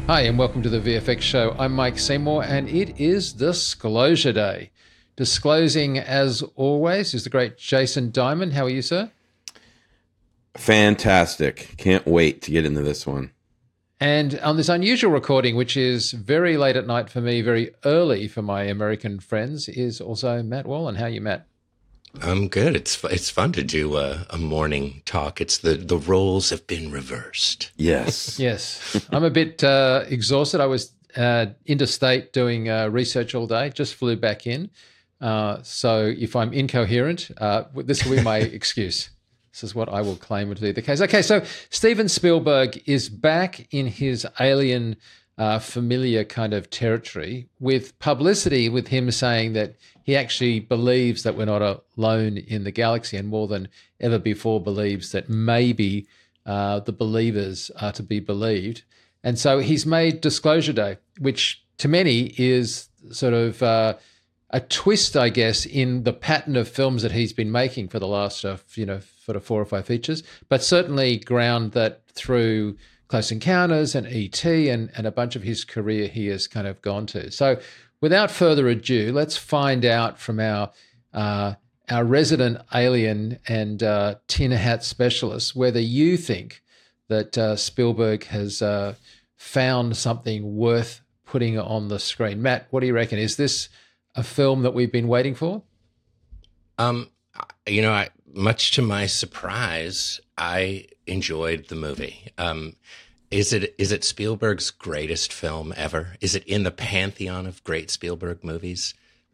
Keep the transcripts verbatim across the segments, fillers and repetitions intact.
Hi, and welcome to the V F X Show. I'm Mike Seymour, and it is Disclosure Day. Disclosing, as always, is the great Jason Diamond. How are you, sir? Fantastic. Can't wait to get into this one. And on this unusual recording, which is very late at night for me, very early for my American friends, is also Matt Wallen. How are you, Matt? I'm good. It's it's fun to do a, a morning talk. It's the, the roles have been reversed. Yes. Yes. I'm a bit uh, exhausted. I was uh, interstate doing uh, research all day, just flew back in. Uh, so if I'm incoherent, uh, this will be my excuse. This is what I will claim to be the case. Okay, so Steven Spielberg is back in his alien uh, familiar kind of territory with publicity with him saying that he actually believes that we're not alone in the galaxy and more than ever before believes that maybe uh, the believers are to be believed. And so he's made Disclosure Day, which to many is sort of uh, a twist, I guess, in the pattern of films that he's been making for the last, uh, you know, sort of four or five features, but certainly ground that through Close Encounters and E T and, and a bunch of his career he has kind of gone to. So without further ado, let's find out from our uh, our resident alien and uh, tin hat specialist whether you think that uh, Spielberg has uh, found something worth putting on the screen. Matt, what do you reckon? Is this a film that we've been waiting for? Um, you know, I, much to my surprise, I enjoyed the movie. Um, is it is it Spielberg's greatest film ever? Is it in the pantheon of great Spielberg movies?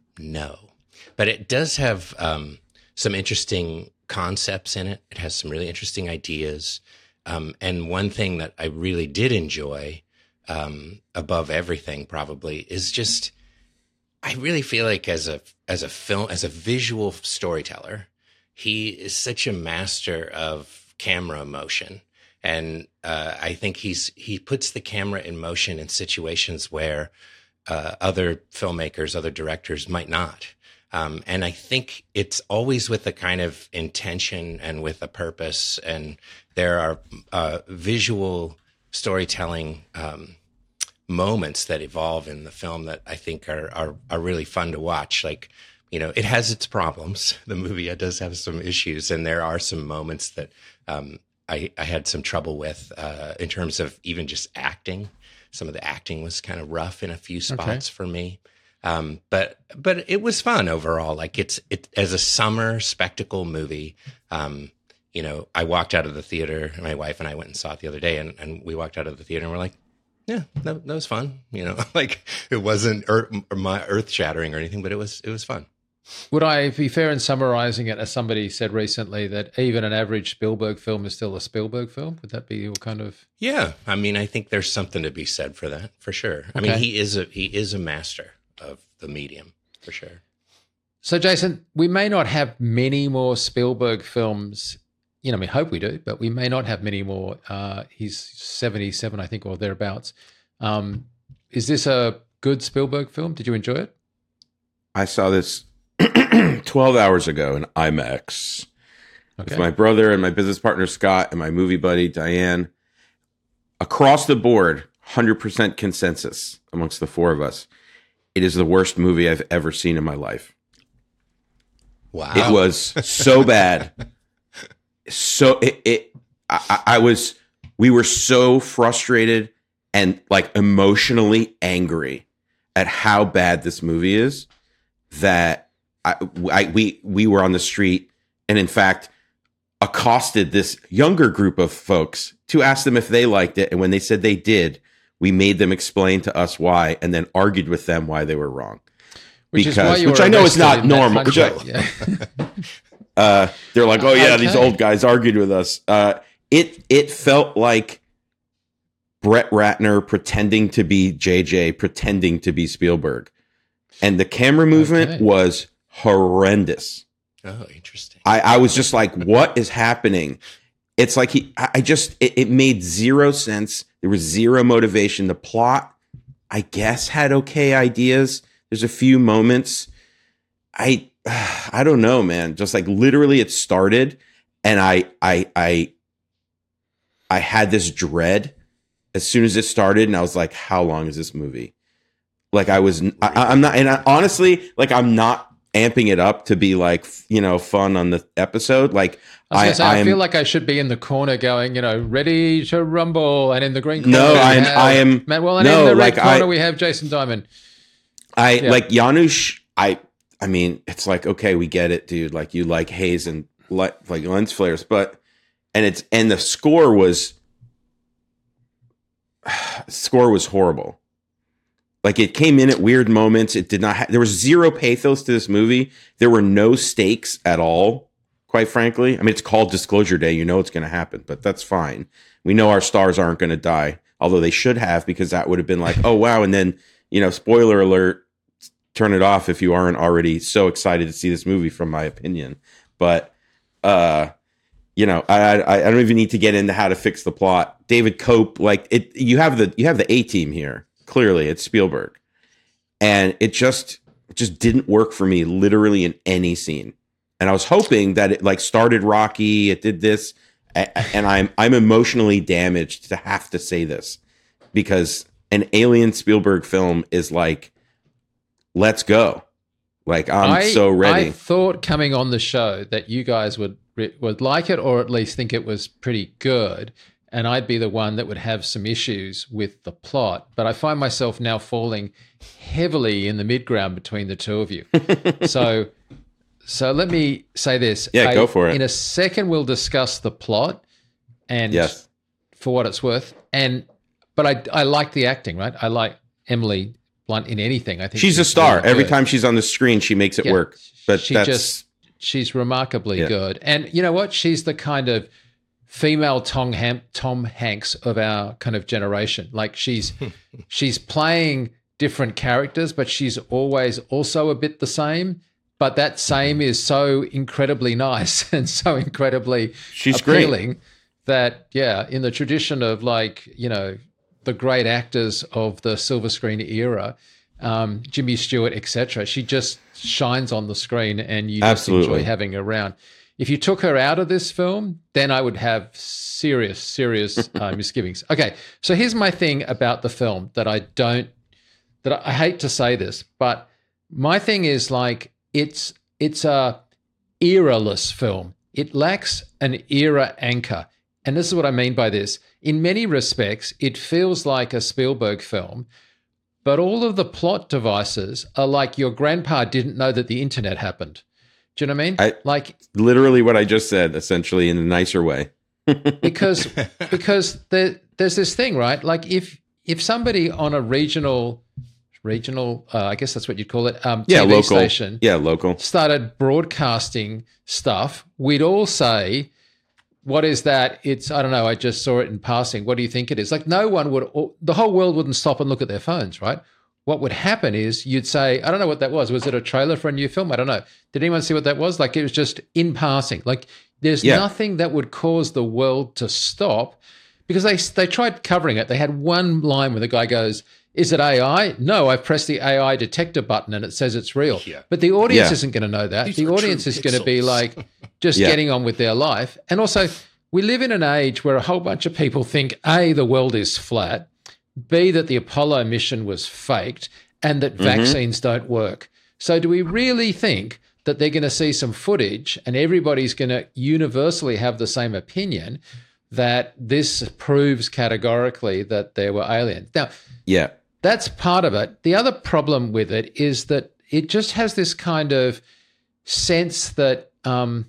No, but it does have um, some interesting concepts in it. It has some really interesting ideas. Um, and one thing that I really did enjoy um, above everything probably is just, I really feel like as a as a film, as a visual storyteller, he is such a master of camera motion. And uh, I think he's he puts the camera in motion in situations where uh, other filmmakers, other directors might not. Um, and I think it's always with a kind of intention and with a purpose. And there are uh, visual storytelling um, moments that evolve in the film that I think are, are are really fun to watch. Like, you know, it has its problems. The movie does have some issues, and there are some moments that um, I, I had some trouble with uh, in terms of even just acting. Some of the acting was kind of rough in a few spots okay. for me. Um, but but it was fun overall. Like it's it as a summer spectacle movie. Um, you know, I walked out of the theater. My wife and I went and saw it the other day, and, and we walked out of the theater and we're like, yeah, that, that was fun. You know, like it wasn't earth, my earth shattering or anything, but it was it was fun. Would I be fair in summarizing it as somebody said recently that even an average Spielberg film is still a Spielberg film? Would that be your kind of? Yeah, I mean, I think there's something to be said for that, for sure. Okay. I mean, he is a he is a master of the medium, for sure. So, Jason, we may not have many more Spielberg films. You know, we hope we do, but we may not have many more. Uh, he's seventy-seven, I think, or thereabouts. Um, is this a good Spielberg film? Did you enjoy it? I saw this twelve hours ago in IMAX okay. with my brother and my business partner, Scott, and my movie buddy, Diane. Across the board, one hundred percent consensus amongst the four of us. It is the worst movie I've ever seen in my life. Wow. It was so bad. So it, it I, I was, we were so frustrated and like emotionally angry at how bad this movie is that I, I we we were on the street and in fact accosted this younger group of folks to ask them if they liked it, and when they said they did, we made them explain to us why, and then argued with them why they were wrong. Which because, is why you which I know is not normal. Which I, yeah. uh, they're like, oh yeah, okay. these old guys argued with us. Uh, it it felt like Brett Ratner pretending to be J J, pretending to be Spielberg, and the camera movement okay. was horrendous. Oh, interesting. I, I was just like, what is happening? It's like he, I just, it, it made zero sense. There was zero motivation. The plot, I guess, had okay ideas. There's a few moments. I, I don't know, man. Just like literally it started and I, I, I, I had this dread as soon as it started, and I was like, how long is this movie? Like I was, I, I'm not, and I, honestly, like I'm not amping it up to be like, you know, fun on the episode. Like I, I, say, I, I am, feel like I should be in the corner going, you know, ready to rumble, and in the green corner, no, we I am, have I am, Manuel, and no, in the red like corner I, we have Jason Diamond. I Yeah. like Janusz. I, I mean, it's like, okay, we get it, dude. Like you like haze and like, like lens flares, but, and it's, and the score was, score was horrible. Like it came in at weird moments. It did not. Ha- there was zero pathos to this movie. There were no stakes at all. Quite frankly, I mean, it's called Disclosure Day. You know it's going to happen, but that's fine. We know our stars aren't going to die, although they should have, because that would have been like, oh wow, and then you know, spoiler alert. Turn it off if you aren't already so excited to see this movie. From my opinion, but uh, you know, I, I I don't even need to get into how to fix the plot. David Cope, like it. You have the you have the A team here. Clearly, it's Spielberg, and it just it just didn't work for me, literally in any scene. And I was hoping that it like started Rocky, it did this, and I'm I'm emotionally damaged to have to say this because an alien Spielberg film is like, let's go, like I'm I, so ready. I thought coming on the show that you guys would would like it, or at least think it was pretty good. And I'd be the one that would have some issues with the plot. But I find myself now falling heavily in the midground between the two of you. so so let me say this. Yeah, I, go for it. In a second, we'll discuss the plot and Yes. for what it's worth. And But I, I like the acting, right? I like Emily Blunt in anything. I think She's a star. really Every good. time she's on the screen, she makes it Yeah. work. But she that's just she's remarkably Yeah. good. And you know what? She's the kind of female Tom, Ham- Tom Hanks of our kind of generation. Like she's she's playing different characters, but she's always also a bit the same. But that same is so incredibly nice and so incredibly She's great. appealing that, yeah, in the tradition of like, you know, the great actors of the silver screen era, um, Jimmy Stewart, et cetera, she just shines on the screen and you just Absolutely. enjoy having her around. If you took her out of this film, then I would have serious, serious uh, misgivings. Okay, so here's my thing about the film that I don't, that I, I hate to say this, but my thing is like it's it's a era-less film. It lacks an era anchor, and this is what I mean by this. In many respects, it feels like a Spielberg film, but all of the plot devices are like your grandpa didn't know that the internet happened. Do you know what I mean? I- like literally what I just said, essentially in a nicer way. because because there, there's this thing, right? Like if if somebody on a regional regional, uh, I guess that's what you'd call it, um, Yeah, T V local. station Yeah, local. started broadcasting stuff, we'd all say, "What is that?" It's I don't know. I just saw it in passing. What do you think it is? Like no one would. The whole world wouldn't stop and look at their phones, right? What would happen is you'd say, I don't know what that was. Was it a trailer for a new film? I don't know. Did anyone see what that was? Like it was just in passing. Like there's Yeah. nothing that would cause the world to stop because they they tried covering it. They had one line where the guy goes, "Is it A I?" No, I've pressed the A I detector button and it says it's real. Yeah. But the audience Yeah. isn't going to know that. These The are audience true is going to be pixels. like just Yeah. getting on with their life. And also, we live in an age where a whole bunch of people think A, the world is flat, B, that the Apollo mission was faked, and that vaccines don't work. So do we really think that they're going to see some footage and everybody's going to universally have the same opinion that this proves categorically that there were aliens? Now, Yeah. that's part of it. The other problem with it is that it just has this kind of sense that um,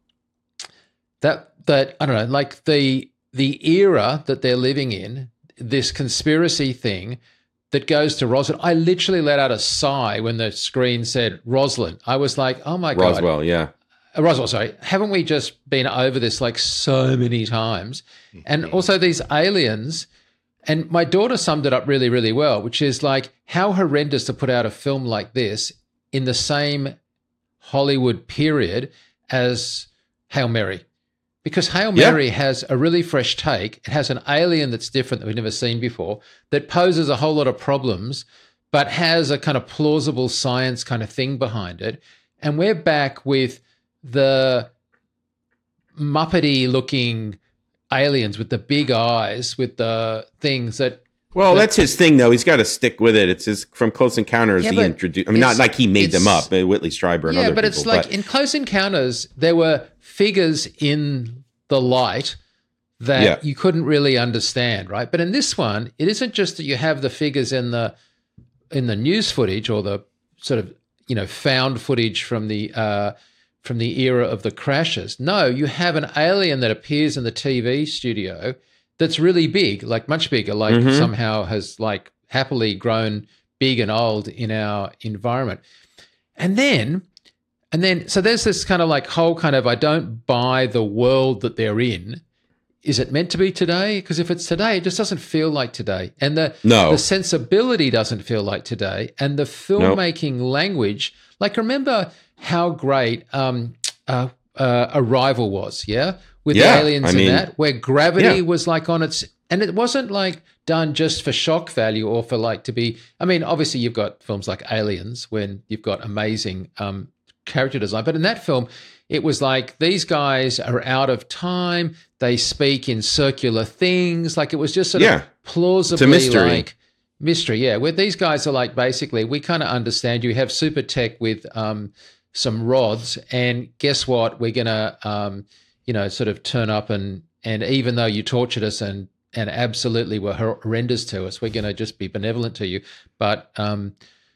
that that I don't know, like the the era that they're living in, this conspiracy thing that goes to Roswell. I literally let out a sigh when the screen said Rosalind. I was like, oh my God. Roswell, yeah. Uh, Roswell, sorry. Haven't we just been over this like so many times? And also these aliens, and my daughter summed it up really, really well, which is like how horrendous to put out a film like this in the same Hollywood period as Hail Mary. Because Hail Yeah. Mary has a really fresh take. It has an alien that's different that we've never seen before, that poses a whole lot of problems, but has a kind of plausible science kind of thing behind it. And we're back with the Muppety looking aliens with the big eyes, with the things that. Well, that, that's his thing, though. He's got to stick with it. It's his from Close Encounters. Yeah, he introduced. I mean, not like he made them up. Uh, Whitley Strieber and yeah, other but people. it's like but, in Close Encounters, there were figures in the light that Yeah. you couldn't really understand, right? But in this one, it isn't just that you have the figures in the in the news footage or the sort of you know found footage from the uh, from the era of the crashes. No, you have an alien that appears in the T V studio that's really big, like much bigger, like Mhm. somehow has like happily grown big and old in our environment. And then, and then, so there's this kind of like whole kind of, I don't buy the world that they're in. Is it meant to be today? Because if it's today, it just doesn't feel like today. And the, No. the sensibility doesn't feel like today. And the filmmaking language, like remember how great um, uh, uh, Arrival was, yeah? With Yeah, the aliens I and mean, that, where gravity yeah. was like on its, and it wasn't like done just for shock value or for like to be, I mean, obviously you've got films like Aliens when you've got amazing um, character design, but in that film, it was like these guys are out of time, they speak in circular things, like it was just sort Yeah. of plausibly mystery. like mystery, yeah, where these guys are like basically, we kind of understand you have super tech with um, some rods, and guess what, we're going to, um, you know, sort of turn up and and even though you tortured us and and absolutely were horrendous to us, we're going to just be benevolent to you. But um,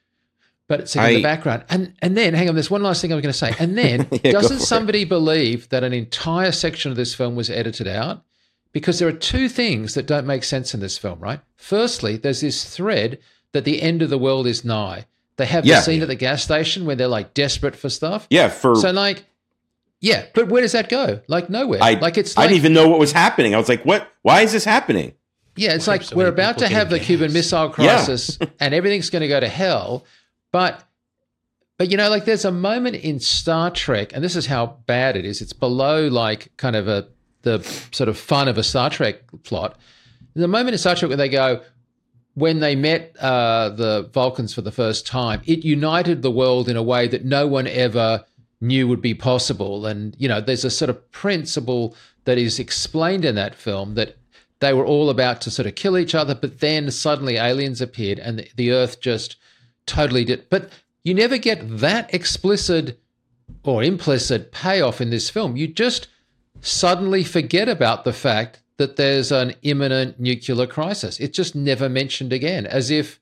but it's in I- the background. And and then, hang on, there's one last thing I was going to say. And then, Yeah, go doesn't for it. somebody believe that an entire section of this film was edited out? Because there are two things that don't make sense in this film, right? Firstly, there's this thread that the end of the world is nigh. They have Yeah. the scene at the gas station where they're like desperate for stuff. Yeah, for So like, yeah, but where does that go? Like nowhere. I like it's I like, didn't even know what was happening. I was like, "What? Why is this happening?" yeah, it's Why are like so we're many about to people have the getting Cuban gas? Missile Crisis and everything's going to go to hell. But, but you know, like there's a moment in Star Trek, and this is how bad it is. It's below like kind of a the sort of fun of a Star Trek plot. There's a moment in Star Trek where they go, when they met uh, the Vulcans for the first time, it united the world in a way that no one ever knew would be possible. And, you know, there's a sort of principle that is explained in that film that they were all about to sort of kill each other, but then suddenly aliens appeared and the, the Earth just totally did. But you never get that explicit or implicit payoff in this film. You just suddenly forget about the fact that there's an imminent nuclear crisis. It's just never mentioned again, as if,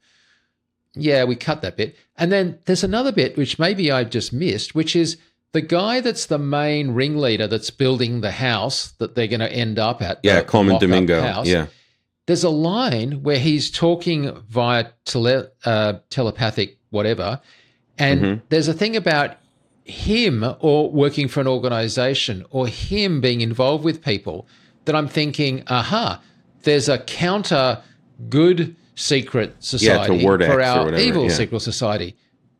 yeah, we cut that bit. And then there's another bit, which maybe I just missed, which is the guy that's the main ringleader that's building the house that they're going to end up at. Yeah, the Coleman mock-up Domingo. house. Yeah. There's a line where he's talking via tele, uh, telepathic whatever, and Mhm. there's a thing about him or working for an organization or him being involved with people that I'm thinking, aha, there's a counter good secret society Word X for or our whatever, evil yeah. secret society.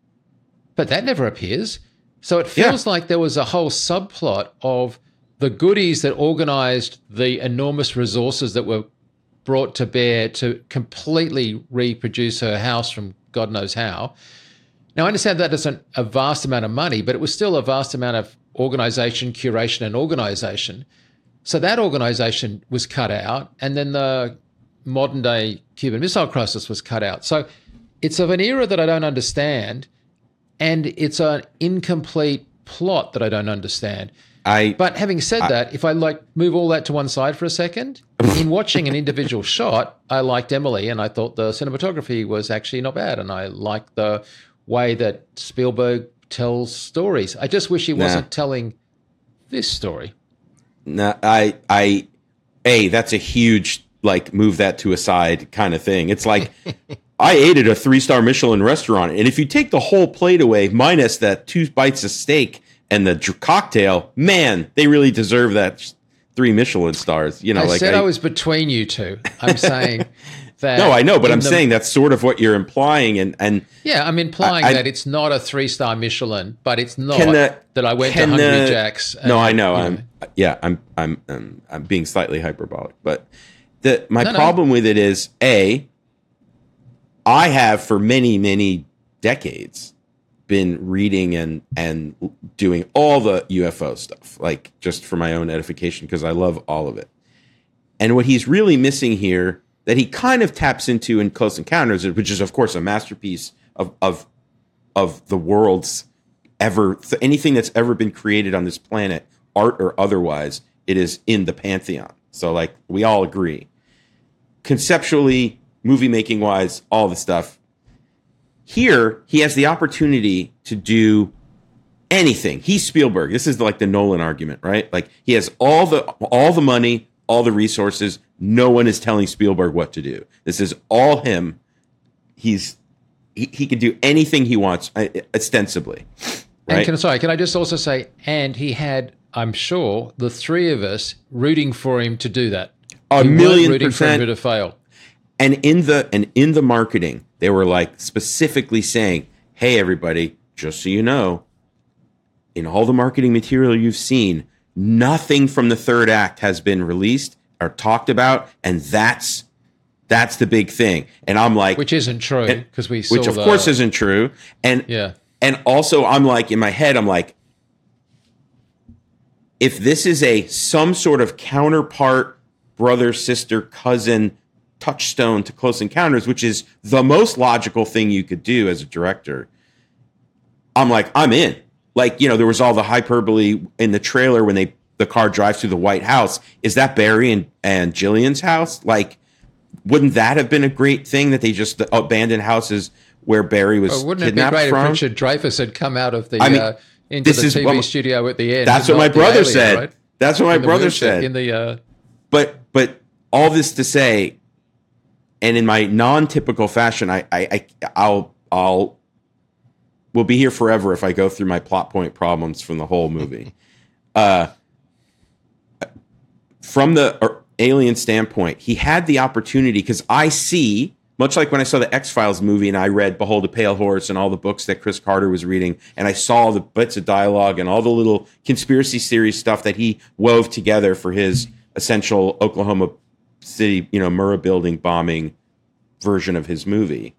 But that never appears. So it feels like there was a whole subplot of the goodies that organized the enormous resources that were brought to bear to completely reproduce her house from God knows how. Now, I understand that isn't a vast amount of money, but it was still a vast amount of organization, curation, and organization. So that organization was cut out, and then the modern day Cuban Missile Crisis was cut out. So it's of an era that I don't understand, and it's an incomplete plot that I don't understand. I But having said that, if I like move all that to one side for a second, in watching an individual shot, I liked Emily, and I thought the cinematography was actually not bad, and I liked the way that Spielberg tells stories. I just wish he wasn't Nah. telling this story. No, I, I, a that's a huge like move that to a side kind of thing. It's like I ate at a three star Michelin restaurant, and if you take the whole plate away, minus that two bites of steak and the dr- cocktail, man, they really deserve that three Michelin stars. You know, I like said I, I was between you two. I'm saying that. no, I know, but in I'm the- saying that's sort of what you're implying, and and Yeah, I'm implying I- I- that it's not a three-star Michelin, but it's not Can the- that I went to can Hungry the- Jack's. and, no, I know, you I'm yeah, I'm I'm I'm, I'm being slightly hyperbolic, but the my No, no. problem with it is a I have for many many decades been reading and and doing all the U F O stuff, like just for my own edification because I love all of it. And what he's really missing here, that he kind of taps into in Close Encounters, which is of course a masterpiece of of of the world's ever anything that's ever been created on this planet, art or otherwise, it is in the pantheon. So like we all agree. Conceptually, movie making wise, all the stuff. Here, he has the opportunity to do anything. He's Spielberg. This is like the Nolan argument, right? Like he has all the all the money, all the resources. No one is telling Spielberg what to do. This is all him. He's he, he can do anything he wants, ostensibly. Right? And can sorry, can I just also say, and he had, I'm sure, the three of us rooting for him to do that. A we million rooting percent. for him to fail. And in the and in the marketing, they were like specifically saying, "Hey, everybody, just so you know, in all the marketing material you've seen, nothing from the third act has been released or talked about, and that's that's the big thing." And I'm like, which isn't true because we saw which of the, course isn't true. And yeah, and also I'm like in my head, I'm like, if this is a some sort of counterpart, brother, sister, cousin touchstone to Close Encounters, which is the most logical thing you could do as a director, I'm like, I'm in. Like, you know, there was all the hyperbole in the trailer when they the car drives through the White House. Is that Barry and, and Jillian's house? Like, wouldn't that have been a great thing that they just the abandoned houses where Barry was well, wouldn't it be kidnapped great from? if Richard Dreyfuss had come out of the I mean, uh, into the is T V what, studio at the end? That's what my brother alien, said. Right? That's what my in brother said. In the uh, but but all this to say, and in my non-typical fashion, I, I, I I'll I'll we'll be here forever if I go through my plot point problems from the whole movie. uh, from the alien standpoint, he had the opportunity, because I see, much like when I saw the X-Files movie and I read Behold a Pale Horse and all the books that Chris Carter was reading, and I saw the bits of dialogue and all the little conspiracy series stuff that he wove together for his essential Oklahoma City, you know, Murrah building bombing version of his movie.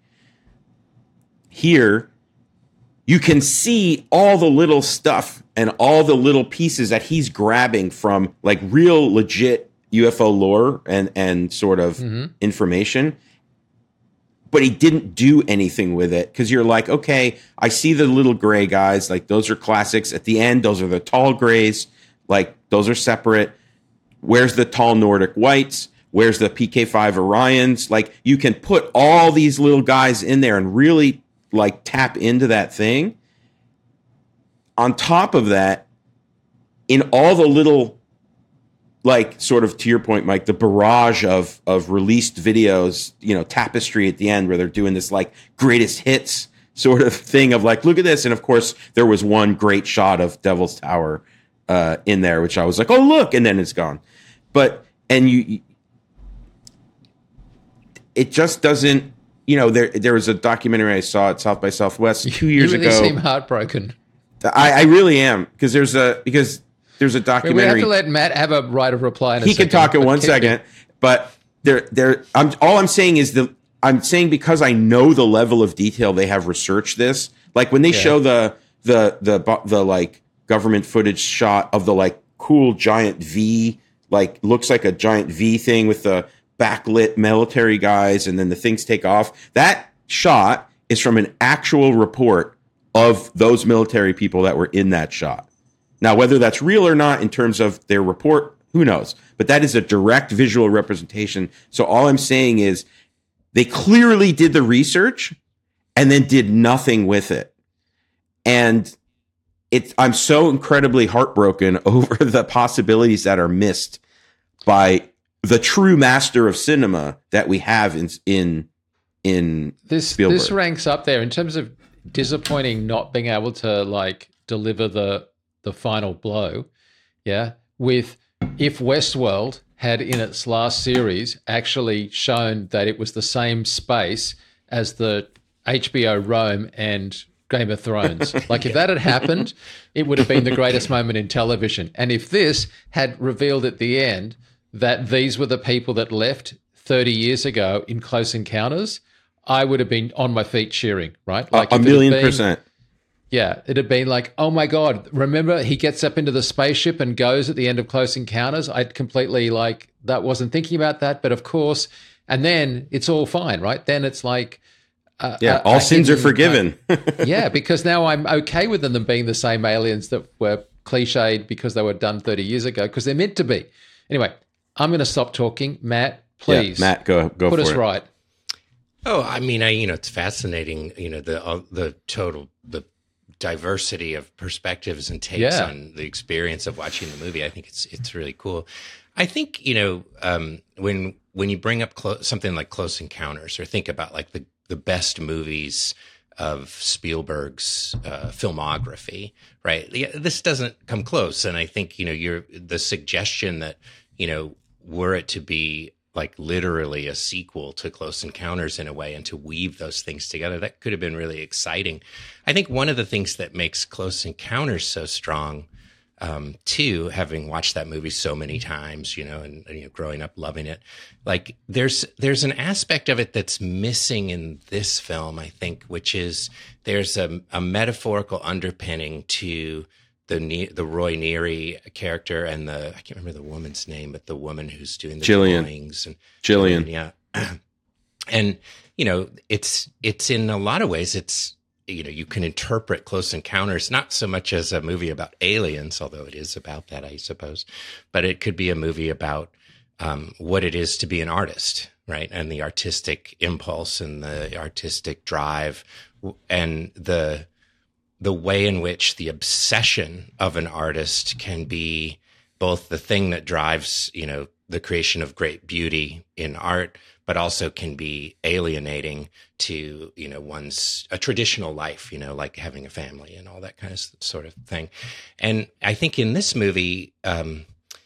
Here, you can see all the little stuff and all the little pieces that he's grabbing from like real legit U F O lore and, and sort of mm-hmm. information. But he didn't do anything with it, because you're like, okay, I see the little gray guys. Like, those are classics. At the end, those are the tall grays. Like, those are separate. Where's the tall Nordic whites? Where's the P K five Orions? Like, you can put all these little guys in there and really like tap into that thing. On top of that, in all the little, like, sort of to your point, Mike, the barrage of of released videos, you know, tapestry at the end where they're doing this like greatest hits sort of thing of like, look at this. And of course, there was one great shot of Devil's Tower uh, in there, which I was like, oh, look, and then it's gone. But, and you, it just doesn't, you know, there there was a documentary I saw at South by Southwest two years you really ago. seem heartbroken. I, I really am, because there's a because there's a documentary. We have to let Matt have a right of reply. In a he second, can talk in one keep second, it. but there there. I'm all I'm saying is the I'm saying because I know the level of detail they have researched this. Like when they Yeah. show the the the the, the like government footage shot of the like cool giant V, like looks like a giant V thing with the backlit military guys, and then the things take off. That shot is from an actual report of those military people that were in that shot. Now, whether that's real or not in terms of their report, who knows? But that is a direct visual representation. So all I'm saying is they clearly did the research and then did nothing with it. And it's, I'm so incredibly heartbroken over the possibilities that are missed by the true master of cinema that we have in in in this Spielberg. This ranks up there in terms of disappointing not being able to like deliver the the final blow. Yeah, with if Westworld had in its last series actually shown that it was the same space as the H B O Rome and Game of Thrones. Like if that had happened, it would have been the greatest moment in television. And if this had revealed at the end that these were the people that left thirty years ago in Close Encounters, I would have been on my feet cheering, right? Like a, a million been, percent. Yeah, it had been like, oh my God, remember he gets up into the spaceship and goes at the end of Close Encounters? I'd completely like, that wasn't thinking about that. But of course, and then it's all fine, right? Then it's like, uh, yeah, a, all a sins are hidden, forgiven. uh, yeah, because now I'm okay with them being the same aliens that were cliched because they were done thirty years ago, because they're meant to be. Anyway, I'm going to stop talking. Matt, please, yeah, Matt, go go put for us it. right. Oh, I mean, I you know, it's fascinating. You know, the uh, the total the diversity of perspectives and takes Yeah. on the experience of watching the movie. I think it's it's really cool. I think you know um, when when you bring up clo- something like Close Encounters, or think about like the the best movies of Spielberg's uh, filmography, right? Yeah, this doesn't come close. And I think you know you're the suggestion that you know were it to be like literally a sequel to Close Encounters in a way, and to weave those things together, that could have been really exciting. I think one of the things that makes Close Encounters so strong, um, too, having watched that movie so many times, you know, and, and you know, growing up loving it, like there's there's an aspect of it that's missing in this film, I think, which is there's a, a metaphorical underpinning to the the Roy Neary character and the I can't remember the woman's name, but the woman who's doing the Jillian. drawings and Jillian. Jillian, yeah. And you know, it's it's in a lot of ways, it's you know, you can interpret Close Encounters not so much as a movie about aliens, although it is about that, I suppose, but it could be a movie about um, what it is to be an artist, right? And the artistic impulse and the artistic drive and the the way in which the obsession of an artist can be both the thing that drives, you know, the creation of great beauty in art, but also can be alienating to, you know, one's a traditional life, you know, like having a family and all that kind of sort of thing. And I think in this movie, um,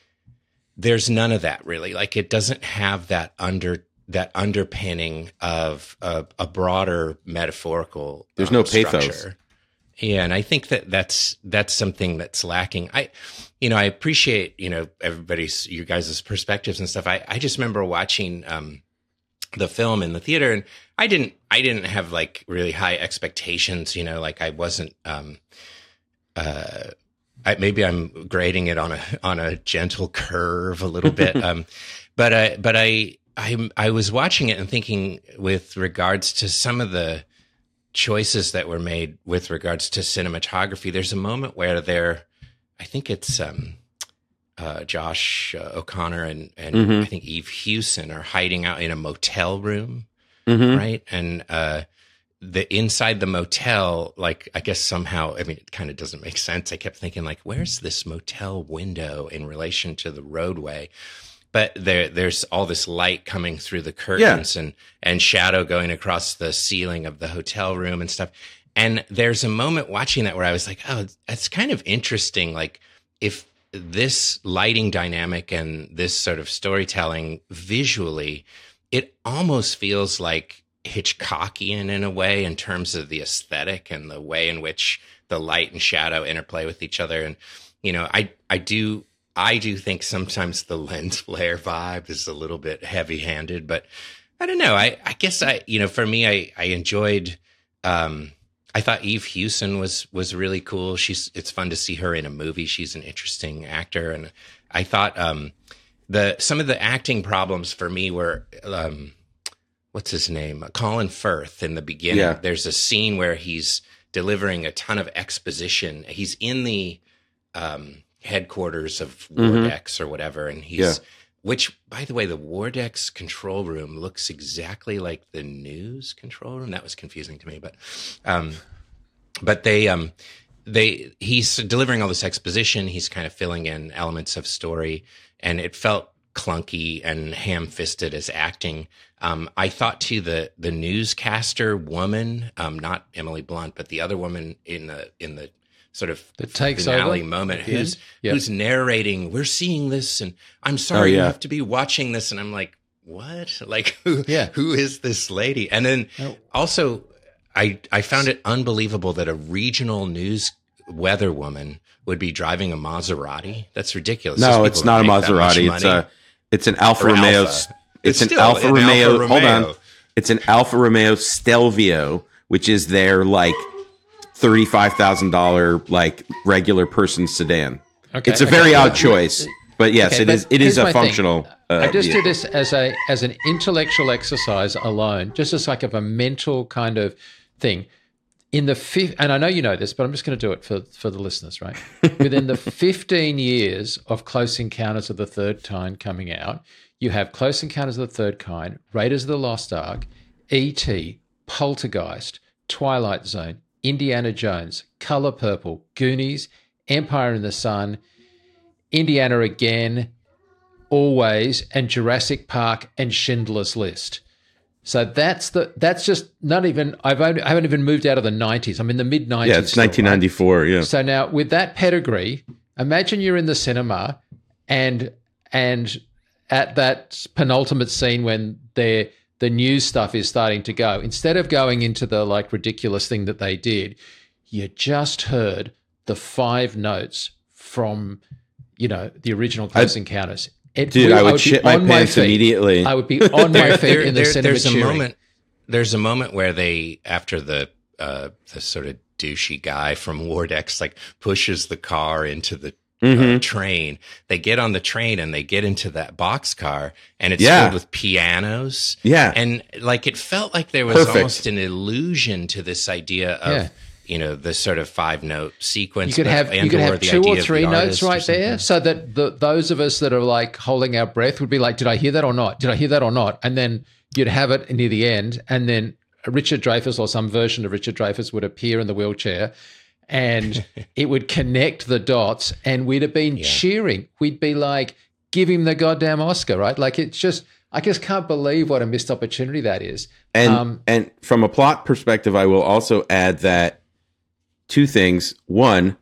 there's none of that really. Like it doesn't have that under that underpinning of a, a broader metaphorical. There's um, no pathos. structure. Yeah, and I think that that's that's something that's lacking. I, you know, I appreciate you know everybody's you guys' perspectives and stuff. I I just remember watching um, the film in the theater, and I didn't I didn't have like really high expectations. You know, like I wasn't. Um, uh, I, maybe I'm grading it on a on a gentle curve a little bit. um, but I but I I I was watching it and thinking with regards to some of the choices that were made with regards to cinematography. There's a moment where they're, I think it's um, uh, Josh uh, O'Connor and, and Mhm. I think Eve Hewson are hiding out in a motel room, Mhm. right? And uh, the inside the motel, like I guess somehow, I mean, it kind of doesn't make sense. I kept thinking, like, where's this motel window in relation to the roadway? But there, there's all this light coming through the curtains, yeah. and and shadow going across the ceiling of the hotel room and stuff. And there's a moment watching that where I was like, oh, that's kind of interesting. Like if this lighting dynamic and this sort of storytelling visually, it almost feels like Hitchcockian in a way in terms of the aesthetic and the way in which the light and shadow interplay with each other. And, you know, I, I do, I do think sometimes the lens flare vibe is a little bit heavy handed, but I don't know. I, I guess I, you know, for me, I, I enjoyed, um, I thought Eve Hewson was, was really cool. She's, it's fun to see her in a movie. She's an interesting actor. And I thought, um, the, some of the acting problems for me were, um, what's his name? Colin Firth in the beginning. Yeah. There's a scene where he's delivering a ton of exposition. He's in the, um, headquarters of Wardex mm-hmm. or whatever. And he's, yeah. which by the way, the Wardex control room looks exactly like the news control room. That was confusing to me, but, um, but they, um, they, he's delivering all this exposition. He's kind of filling in elements of story, and it felt clunky and ham-fisted as acting. Um, I thought too, the, the newscaster woman, um, not Emily Blunt, but the other woman in the, in the, sort of that takes finale over moment who's yep. who's narrating, we're seeing this and I'm sorry, oh, yeah. you have to be watching this. And I'm like, what? Like, who, yeah. who is this lady? And then oh. also I, I found it unbelievable that a regional news weather woman would be driving a Maserati. That's ridiculous. No, it's not a Maserati. It's a, it's an Alfa or Romeo. Alpha. It's, it's an Alfa, Alfa Romeo. Alfa Romeo. Hold on. It's an Alfa Romeo Stelvio, which is their like thirty-five thousand dollars like regular person sedan. Okay, it's a very okay. odd choice, but yes, okay, it but is. It is a my functional. Thing. uh, I just vehicle. do this as a as an intellectual exercise alone, just as like of a mental kind of thing. In the fifth, and I know you know this, but I'm just going to do it for for the listeners, right? Within the fifteen years of Close Encounters of the Third Kind coming out, you have Close Encounters of the Third Kind, Raiders of the Lost Ark, E T, Poltergeist, Twilight Zone, Indiana Jones, Color Purple, Goonies, Empire in the Sun, Indiana Again, Always, and Jurassic Park and Schindler's List. So that's the that's just not even I've only, I haven't even moved out of the nineties. I'm in the mid nineties. Yeah, it's nineteen ninety-four. Right? Yeah. So now with that pedigree, imagine you're in the cinema and and at that penultimate scene when they're the news stuff is starting to go, instead of going into the like ridiculous thing that they did, you just heard the five notes from, you know, the original Close I, Encounters. It, dude, we, I would, I would shit my pants my immediately. I would be on my feet there, in the there, cinema there's cheering. a moment. There's a moment where they, after the uh, the sort of douchey guy from Wardex like pushes the car into the mm-hmm. uh, train, they get on the train and they get into that boxcar, and it's yeah. filled with pianos. Yeah, and like it felt like there was Perfect. almost an allusion to this idea of. Yeah. You know, the sort of five note sequence. You could have you could have two or three notes right there, so that the, those of us that are like holding our breath would be like, "Did I hear that or not? Did I hear that or not?" And then you'd have it near the end, and then Richard Dreyfuss or some version of Richard Dreyfuss would appear in the wheelchair, and it would connect the dots, and we'd have been yeah. cheering. We'd be like, "Give him the goddamn Oscar!" Right? Like it's just. I just can't believe what a missed opportunity that is. And um, and from a plot perspective, I will also add that. Two things. One,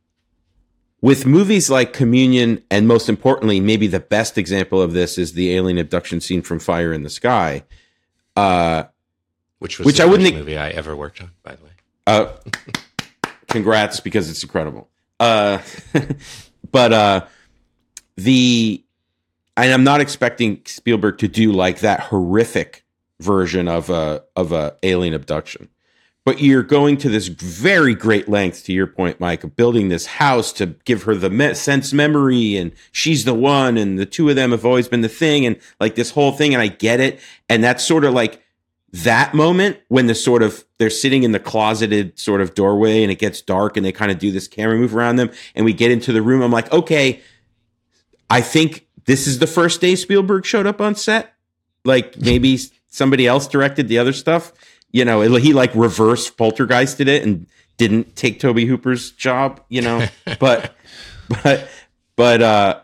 with movies like Communion, and most importantly, maybe the best example of this is the alien abduction scene from Fire in the Sky, uh, which was which the I wouldn't first movie I ever worked on, by the way. Uh, congrats, because it's incredible. Uh, but uh, the and I'm not expecting Spielberg to do like that horrific version of a of a alien abduction. But you're going to this very great length, to your point, Mike, of building this house to give her the me- sense memory, and she's the one, and the two of them have always been the thing, and like this whole thing, and I get it. And that's sort of like that moment when the sort of, they're sitting in the closeted sort of doorway, and it gets dark, and they kind of do this camera move around them, and we get into the room. I'm like, okay, I think this is the first day Spielberg showed up on set. Like maybe somebody else directed the other stuff. You know, he like reverse poltergeisted it and didn't take Tobe Hooper's job, you know, but, but, but, uh,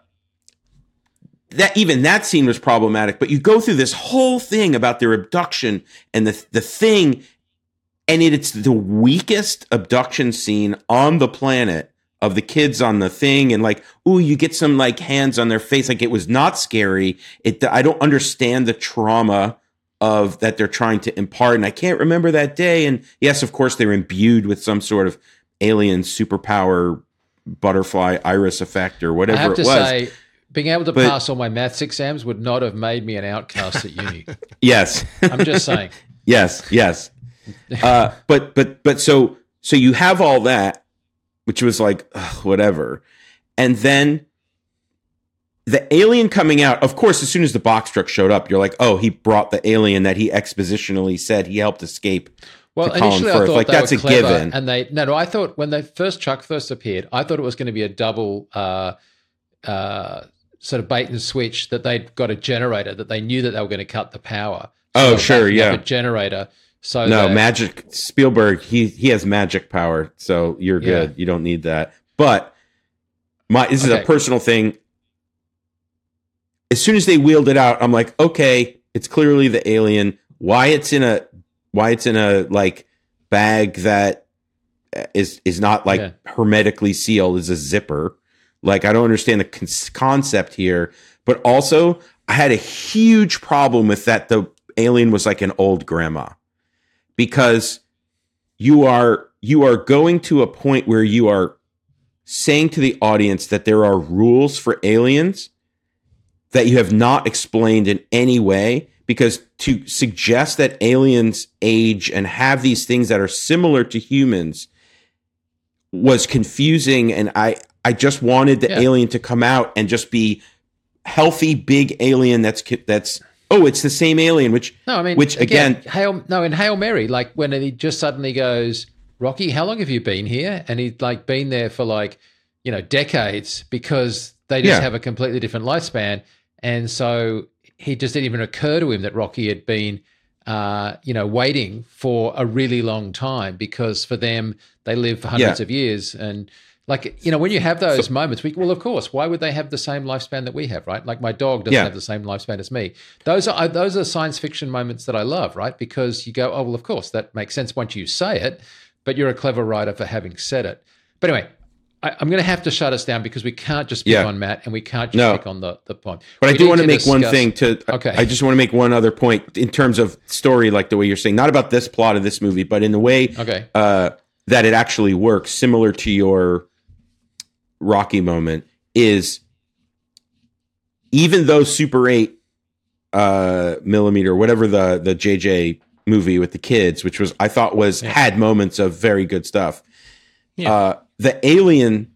that even that scene was problematic, but you go through this whole thing about their abduction and the, the thing, and it, it's the weakest abduction scene on the planet of the kids on the thing. And like, ooh, you get some like hands on their face. Like it was not scary. It, I don't understand the trauma of that they're trying to impart. And I can't remember that day. And yes, of course, they're imbued with some sort of alien superpower butterfly iris effect or whatever I have it to was. Say, being able to but, pass all my maths exams would not have made me an outcast at uni. Yes. I'm just saying. Yes, yes. Uh, but, but, but so, so you have all that, which was like, ugh, whatever. And then the alien coming out, of course, as soon as the box truck showed up, you're like, oh, he brought the alien that he expositionally said he helped escape. Well, to Colin initially Firth. I thought like they that's were a clever, given. and they no, no. I thought when the first truck first appeared, I thought it was going to be a double uh, uh, sort of bait and switch, that they'd got a generator, that they knew that they were going to cut the power. So oh, sure, yeah, a generator. So no that, magic. Spielberg, he he has magic power, so you're good. Yeah. You don't need that. But my this is okay. a personal thing. As soon as they wheeled it out, I'm like, okay, it's clearly the alien. Why it's in a why it's in a like bag that is is not like yeah. hermetically sealed, is a zipper. Like, I don't understand the con- concept here. But also, I had a huge problem with that the alien was like an old grandma, because you are you are going to a point where you are saying to the audience that there are rules for aliens that you have not explained in any way, because to suggest that aliens age and have these things that are similar to humans was confusing. And I, I just wanted the yeah. alien to come out and just be healthy big alien that's that's oh, it's the same alien. Which no, I mean, which again, again Hail, no, in Hail Mary, like when he just suddenly goes, Rocky, how long have you been here? And he'd like been there for like, you know, decades because they just Yeah. have a completely different lifespan. And so he just didn't even occur to him that Rocky had been, uh, you know, waiting for a really long time because for them, they live for hundreds Yeah. of years. And like, you know, when you have those moments, we, well, of course, why would they have the same lifespan that we have, right? Like my dog doesn't Yeah. have the same lifespan as me. Those are those are science fiction moments that I love, right? Because you go, oh, well, of course, that makes sense once you say it, but you're a clever writer for having said it. But anyway, I, I'm going to have to shut us down because we can't just pick Yeah. on Matt and we can't just No. pick on the, the point. But I We do need want to make one discuss- thing to. Okay. I just want to make one other point in terms of story, like the way you're saying, not about this plot of this movie, but in the way Okay. uh, that it actually works, similar to your Rocky moment, is even though Super eight uh, millimeter, whatever the the J J movie with the kids, which was I thought was Yeah. had moments of very good stuff. Yeah. Uh, the alien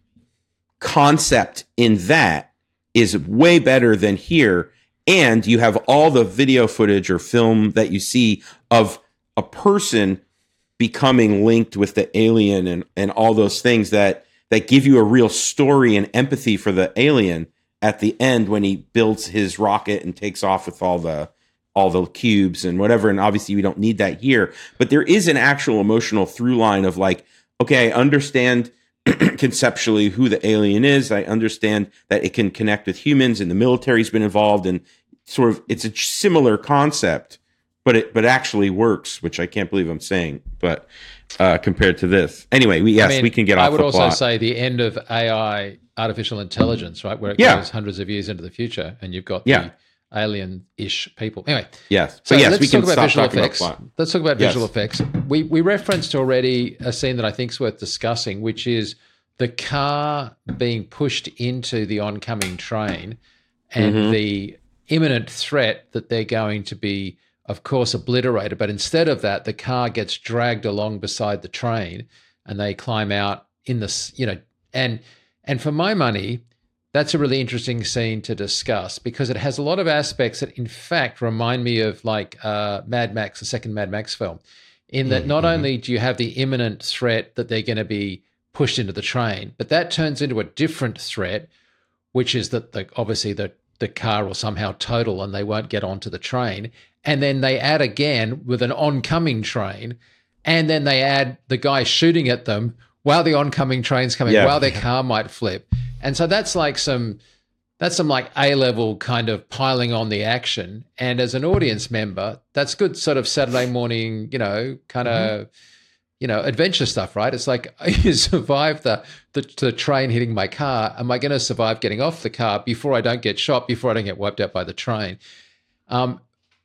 concept in that is way better than here. And you have all the video footage or film that you see of a person becoming linked with the alien and, and all those things that, that give you a real story and empathy for the alien at the end when he builds his rocket and takes off with all the all the cubes and whatever. And obviously we don't need that here. But there is an actual emotional through line of like, okay, I understand conceptually who the alien is. I understand that it can connect with humans and the military's been involved and sort of it's a similar concept, but it but actually works, which I can't believe I'm saying, but uh, compared to this. Anyway, we yes, I mean, we can get I off would the also plot. say the end of A I, artificial intelligence, right, where it Yeah. goes hundreds of years into the future, and you've got Yeah. the alien-ish people. Anyway, Yes. so But yes, let's we can talk about stop visual talking about effects. plot. Let's talk about Yes. visual effects. We we referenced already a scene that I think is worth discussing, which is the car being pushed into the oncoming train, and Mhm. the imminent threat that they're going to be, of course, obliterated. But instead of that, the car gets dragged along beside the train, and they climb out in this, you know, and and for my money, that's a really interesting scene to discuss because it has a lot of aspects that, in fact, remind me of like uh, Mad Max, the second Mad Max film, in that not only do you have the imminent threat that they're going to be pushed into the train, but that turns into a different threat, which is that the obviously the the car will somehow total and they won't get onto the train. And then they add again with an oncoming train, and then they add the guy shooting at them while the oncoming train's coming, Yeah. while their car might flip. And so that's like some that's some like A-level kind of piling on the action. And as an audience member, that's good sort of Saturday morning, you know, kind of Mm-hmm. you know, adventure stuff, right? It's like, you survive the, the the train hitting my car. Am I going to survive getting off the car before I don't get shot, before I don't get wiped out by the train? Um,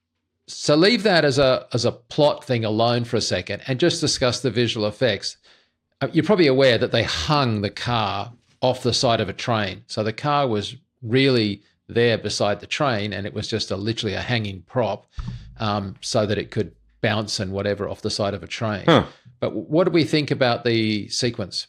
so leave that as a as a plot thing alone for a second and just discuss the visual effects. Uh, You're probably aware that they hung the car off the side of a train. So the car was really there beside the train, and it was just a literally a hanging prop um, so that it could bounce and whatever off the side of a train. Huh. But what do we think about the sequence?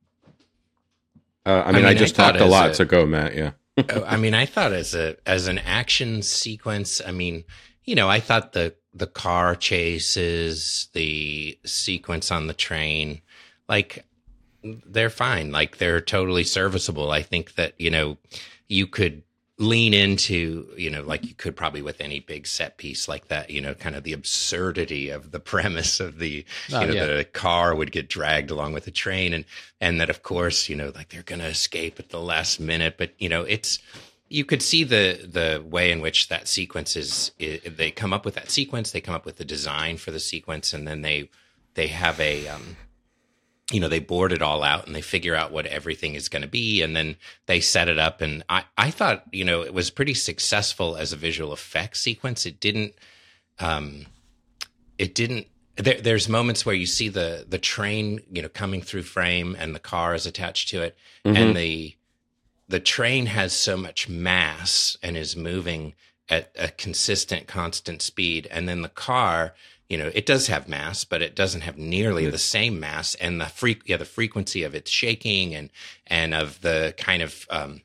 Uh, I mean, I, mean, I just thought talked a as lot, a- so go, Matt. Yeah. Oh, I mean, I thought as a as an action sequence, I mean, you know, I thought the the car chases, the sequence on the train, like they're fine. Like they're totally serviceable. I think that, you know, you could lean into, you know, like you could probably with any big set piece like that, you know, kind of the absurdity of the premise of the, Oh, you know, yeah. that a car would get dragged along with a train, and, and that of course, you know, like they're going to escape at the last minute. But, you know, it's, you could see the, the way in which that sequence is, is, they come up with that sequence, they come up with the design for the sequence, and then they, they have a, um, you know, they board it all out and they figure out what everything is going to be, and then they set it up. And I, I thought, you know, it was pretty successful as a visual effects sequence. It didn't, um, it didn't, there, there's moments where you see the, the train, you know, coming through frame and the car is attached to it. Mhm. And the, the train has so much mass and is moving at a consistent, constant speed. And then the car, you know, it does have mass, but it doesn't have nearly the same mass, and the fre- yeah, the frequency of its shaking and and of the kind of um,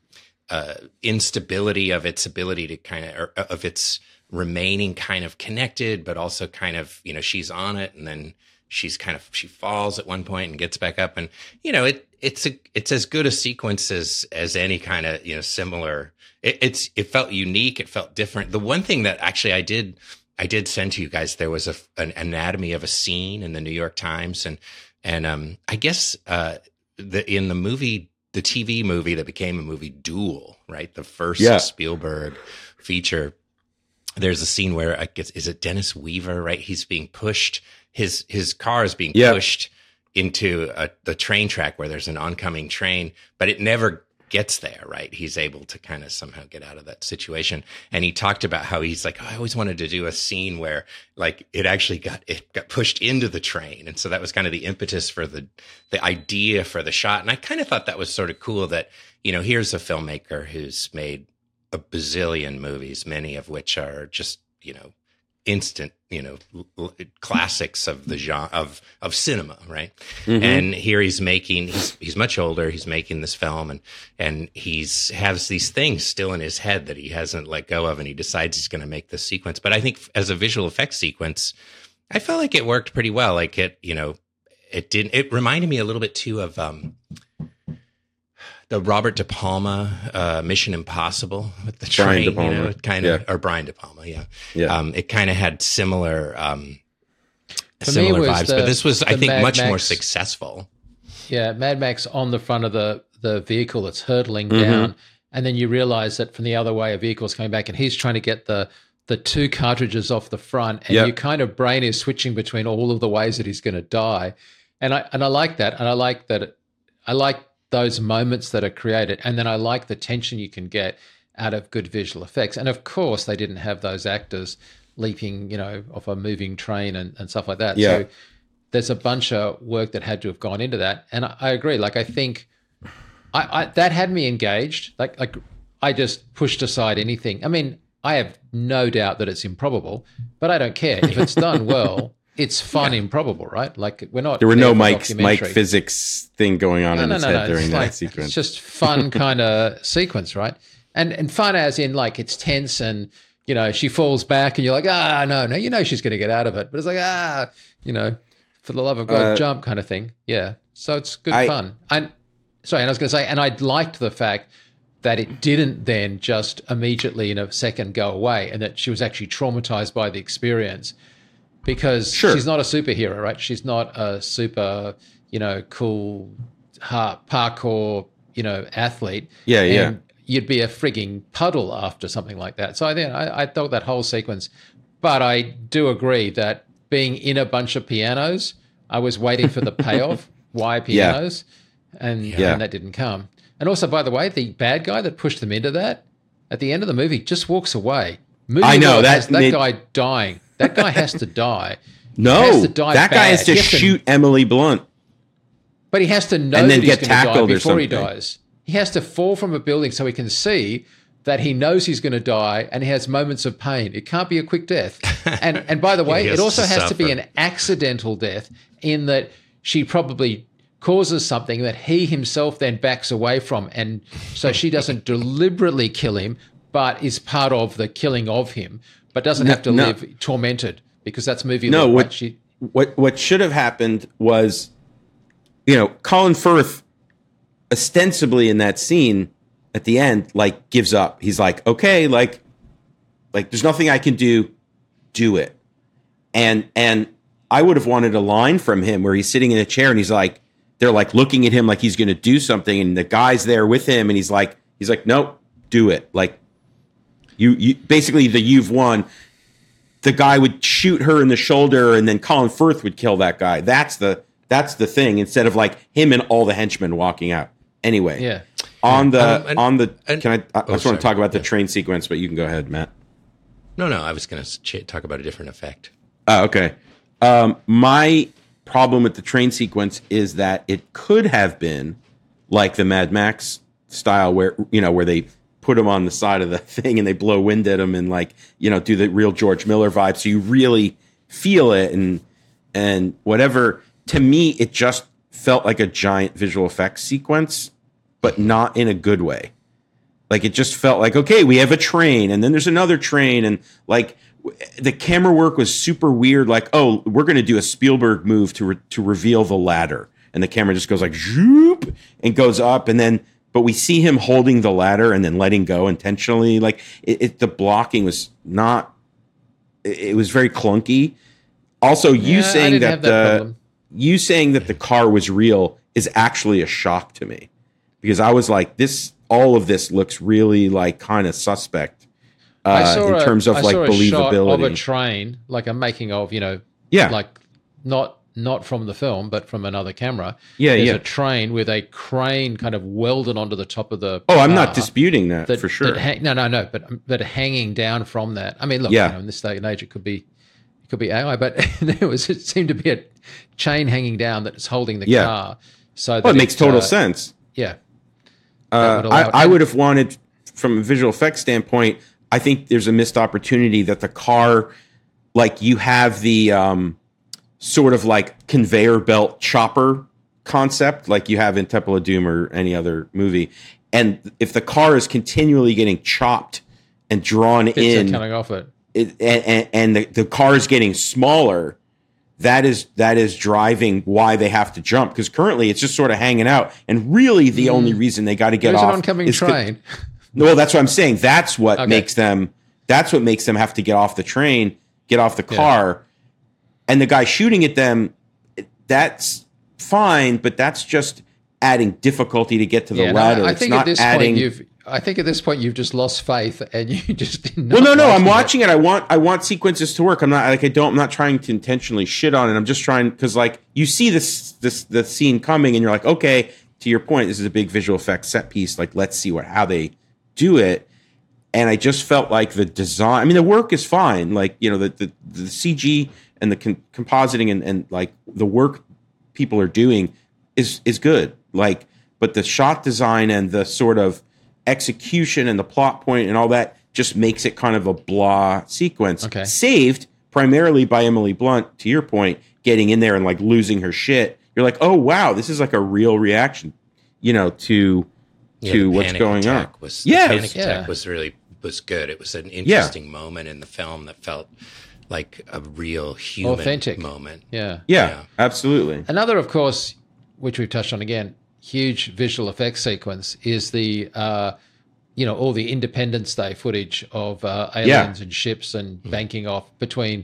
uh, instability of its ability to kind of, or of its remaining kind of connected, but also kind of, you know, she's on it and then she's kind of, she falls at one point and gets back up. And, you know, it, it's a, it's as good a sequence as, as any kind of, you know, similar, it, it's, it felt unique. It felt different. The one thing that actually I did, I did send to you guys, there was a, an anatomy of a scene in the New York Times. And, and, um, I guess, uh, the, in the movie, the T V movie that became a movie, Duel, right? The first yeah. Spielberg feature. There's a scene where I guess, is it Dennis Weaver, right? He's being pushed. His, his car is being yeah. pushed into a, the train track where there's an oncoming train, but it never gets there, right? He's able to kind of somehow get out of that situation. And he talked about how he's like, oh, I always wanted to do a scene where like it actually got, it got pushed into the train. And so that was kind of the impetus for the, the idea for the shot. And I kind of thought that was sort of cool that, you know, here's a filmmaker who's made a bazillion movies, many of which are just, you know, instant, you know, l- classics of the genre of, of cinema. Right. Mm-hmm. And here he's making, he's, he's much older. He's making this film and, and he's has these things still in his head that he hasn't let go of. And he decides he's going to make this sequence. But I think as a visual effects sequence, I felt like it worked pretty well. Like it, you know, it didn't, it reminded me a little bit too of, um, the Robert De Palma uh, Mission Impossible with the train, you know, kind of, yeah. or Brian De Palma, yeah, yeah. Um, it kind of had similar, um, similar vibes, the, but this was, I think, Mad much Max, more successful. Yeah, Mad Max on the front of the the vehicle that's hurtling mm-hmm. down, and then you realize that from the other way, a vehicle's coming back, and he's trying to get the the two cartridges off the front, and yep. your kind of brain is switching between all of the ways that he's going to die, and I and I like that, and I like that, I like. those moments that are created. And then I like the tension you can get out of good visual effects. And of course, they didn't have those actors leaping, you know, off a moving train and, and stuff like that. Yeah. So there's a bunch of work that had to have gone into that. And I, I agree. Like, I think I, I that had me engaged. Like, like I just pushed aside anything. I mean, I have no doubt that it's improbable, but I don't care. If it's done well, it's fun, yeah. improbable, right? Like we're not. There were no Mike's Mike physics thing going on no, in no, his no, head no. during it's that like, sequence. It's just fun kind of sequence, right? And and fun as in like it's tense and you know she falls back and you're like ah no no you know she's going to get out of it, but it's like ah you know for the love of God uh, jump kind of thing. Yeah, so it's good I, fun. And sorry, and I was going to say, and I liked the fact that it didn't then just immediately in a second go away, and that she was actually traumatized by the experience. Because sure. she's not a superhero, right? She's not a super, you know, cool ha- parkour, you know, athlete. Yeah, and yeah. You'd be a frigging puddle after something like that. So I think I, I thought that whole sequence. But I do agree that being in a bunch of pianos, I was waiting for the payoff. Why pianos? Yeah. And, yeah. and that didn't come. And also, by the way, the bad guy that pushed them into that at the end of the movie just walks away. Movie I know that that made- guy dying. That guy has to die. No, to die that bad. guy has to has shoot to, Emily Blunt. But he has to know and then that he's get going to die tackled or before he something. dies. He has to fall from a building so he can see that he knows he's going to die and he has moments of pain. It can't be a quick death. And and by the way, it also to has suffer. to be an accidental death in that she probably causes something that he himself then backs away from. And so she doesn't deliberately kill him, but is part of the killing of him, but doesn't no, have to no. live tormented. Because that's movie. No, law, what, right? she, what what should have happened was, you know, Colin Firth, ostensibly in that scene at the end, like gives up. He's like, okay, like, like there's nothing I can do, do it. And and I would have wanted a line from him where he's sitting in a chair and he's like, they're like looking at him like he's going to do something, and the guy's there with him, and he's like, he's like, nope, do it. Like, you, you basically the you've won. The guy would shoot her in the shoulder, and then Colin Firth would kill that guy. That's the that's the thing. Instead of like him and all the henchmen walking out. Anyway, yeah. On the um, and, on the and, can I? I oh, just sorry. want to talk about the yeah. train sequence, but you can go ahead, Matt. No, no, I was going to ch- talk about a different effect. Oh, okay. Um, my problem with the train sequence is that it could have been like the Mad Max style, where you know where they put him on the side of the thing and they blow wind at him and like, you know, do the real George Miller vibe. So you really feel it and, and whatever. To me, it just felt like a giant visual effects sequence, but not in a good way. Like it just felt like, okay, we have a train and then there's another train. And like the camera work was super weird. Like, oh, we're going to do a Spielberg move to, re- to reveal the ladder. And the camera just goes like, zoop, and goes up. And then, but we see him holding the ladder and then letting go intentionally. Like it, it the blocking was not, it, it was very clunky. Also, you Yeah, saying that, that the, problem. you saying that the car was real is actually a shock to me because I was like, this, all of this looks really like kind of suspect uh, I saw in a- terms of I like saw a shot believability. of a train, like a making of, you know, Yeah. like not not from the film, but from another camera. Yeah, There's yeah. a train with a crane kind of welded onto the top of the. Oh, I'm not car disputing that, that, for sure. That hang, no, no, no, but but hanging down from that. I mean, look, Yeah. you know, in this day and age, it could be it could be A I, but there was it seemed to be a chain hanging down that's holding the Yeah. car. So that well, it makes total uh, sense. Yeah. Uh, would allow it. I, I would have wanted, from a visual effects standpoint, I think there's a missed opportunity that the car, like you have the um, sort of like conveyor belt chopper concept, like you have in Temple of Doom or any other movie. And if the car is continually getting chopped and drawn Bits are in, coming off it. it, and, and, and the, the car is getting smaller, that is that is driving why they have to jump, because currently it's just sort of hanging out, and really the only reason they got to get There's off an oncoming is 'cause- train. no, well, that's what I'm saying. That's what Okay. makes them. That's what makes them have to get off the train, get off the Yeah. car, and the guy shooting at them. That's fine, but that's just adding difficulty to get to the Yeah, no, ladder. I it's think not at this adding. point you've. I think at this point you've just lost faith, and you just didn't. well, no, no, I'm watching it. I want, I want sequences to work. I'm not like I don't. I'm not trying to intentionally shit on it. I'm just trying because like you see this, this, the scene coming, and you're like, okay. To your point, this is a big visual effects set piece. Like, let's see what how they do it. And I just felt like the design. I mean, the work is fine. Like you know, the the, the C G and the con- compositing and, and like the work people are doing is is good. Like, but the shot design and the sort of execution and the plot point and all that just makes it kind of a blah sequence. Okay. Saved primarily by Emily Blunt, to your point, getting in there and like losing her shit. You're like, oh wow, this is like a real reaction, you know, to Yeah, to the what's Panic going Attack on. Was, Yeah, the it Panic was- Attack Yeah. was really was good. It was an interesting moment in the film that felt like a real human Authentic. moment. Yeah. Yeah, Yeah. absolutely. Another, of course, which we've touched on again, huge visual effects sequence is the, uh, you know, all the Independence Day footage of uh, aliens and ships and banking off between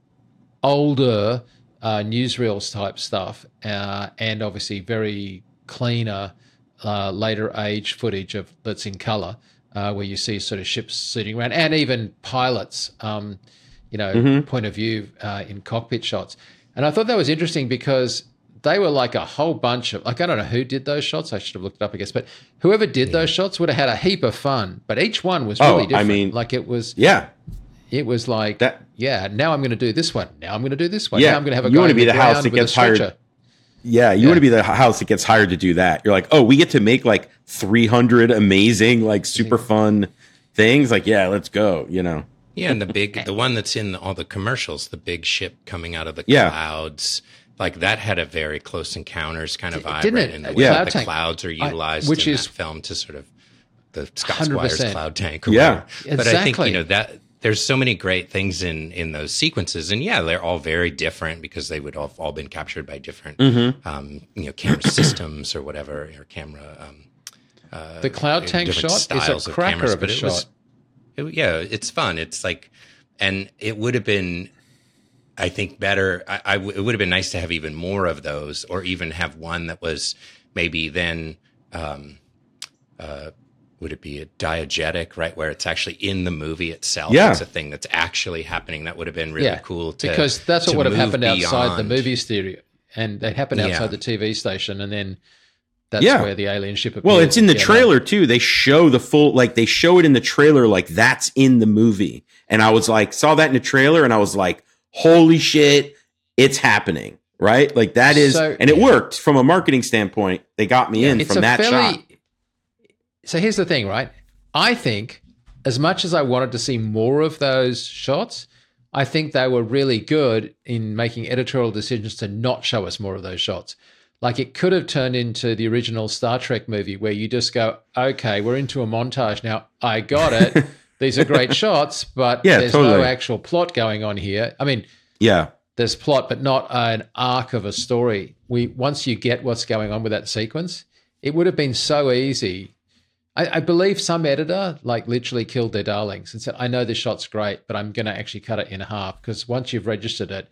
older uh, newsreels type stuff uh, and obviously very cleaner uh, later age footage of that's in color, uh, where you see sort of ships sitting around and even pilots, um, you know, point of view uh, in cockpit shots. And I thought that was interesting because they were like a whole bunch of, like, I don't know who did those shots. I should have looked it up, I guess. But whoever did those shots would have had a heap of fun. But each one was Oh, really I different. mean- like it was, Yeah, it was like, That- yeah, now I'm going to do this one. Now I'm going to do this one. Yeah, Now I'm going to have a you guy wanna on be the house ground that with a gets hired- stretcher. yeah. You Yeah. want to be the house that gets hired to do that. You're like, oh, we get to make like three hundred amazing, like super fun things. Like, yeah, let's go. You know. Yeah, and the big, the one that's in all the commercials, the big ship coming out of the Yeah. clouds, like that had a very close encounters kind of vibe, Didn't right? it? In the Uh, way Yeah. that Cloud the Tank. clouds are I- utilized which in is that film to sort of the Scott one hundred Squires percent. cloud tank. Or Yeah. whatever. But I think, Exactly. you know, that there's so many great things in, in those sequences. And yeah, they're all very different because they would have all been captured by different, Mm-hmm. um, you know, camera systems or whatever, or camera, um, The cloud tank different shot styles is a of cracker cameras, of a but it shot. was- it- yeah, it's fun. It's like, and it would have been, I think, better. I, I w- it would have been nice to have even more of those, or even have one that was maybe then, um, uh, would it be a diegetic, right? Where it's actually in the movie itself. Yeah. It's a thing that's actually happening. That would have been really yeah, cool to, because that's what to would have move happened outside the beyond. movie studio, and they happened outside Yeah. the T V station, and then that's Yeah. where the alien ship appeared. Well, it's in the Yeah, no. trailer too. They show the full, like they show it in the trailer, like that's in the movie. And I was like, saw that in the trailer, and I was like, holy shit, it's happening, right? Like that is, So- and it worked from a marketing standpoint. They got me in It's from a that fairly- shot. So here's the thing, right? I think as much as I wanted to see more of those shots, I think they were really good in making editorial decisions to not show us more of those shots. Like it could have turned into the original Star Trek movie where you just go, okay, we're into a montage now. I got it. These are great shots, but yeah, there's totally. no actual plot going on here. I mean, yeah, there's plot, but not an arc of a story. We once you get what's going on with that sequence, it would have been so easy. I, I believe some editor like literally killed their darlings and said, I know this shot's great, but I'm going to actually cut it in half because once you've registered it,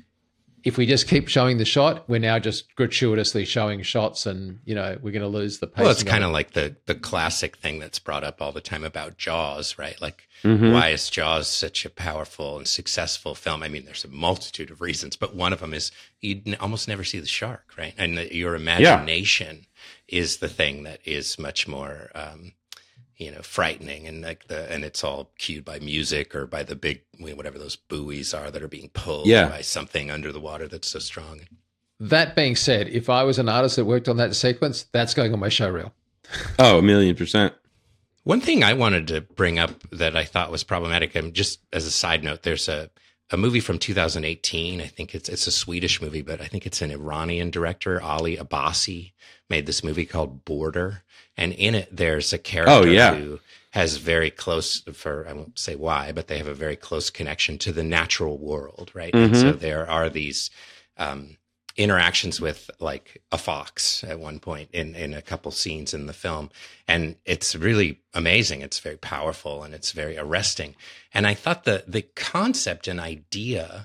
if we just keep showing the shot, we're now just gratuitously showing shots and, you know, we're going to lose the pacing. Well, it's kind of like the the classic thing that's brought up all the time about Jaws, right? Like, mm-hmm. why is Jaws such a powerful and successful film? I mean, there's a multitude of reasons, but one of them is you almost never see the shark, right? And the, your imagination yeah. is the thing that is much more, um, you know, frightening, and like the and it's all cued by music or by the big whatever those buoys are that are being pulled yeah. by something under the water that's so strong. That being said, if I was an artist that worked on that sequence, that's going on my show reel. Oh, a million percent. One thing I wanted to bring up that I thought was problematic, and just as a side note, there's a, a movie from two thousand eighteen. I think it's it's a Swedish movie, but I think it's an Iranian director, Ali Abbasi, made this movie called Border. And in it, there's a character oh, yeah. who has very close, for I won't say why, but they have a very close connection to the natural world, right? Mm-hmm. And so there are these um, interactions with like a fox at one point in, in a couple scenes in the film. And it's really amazing. It's very powerful and it's very arresting. And I thought the the concept and idea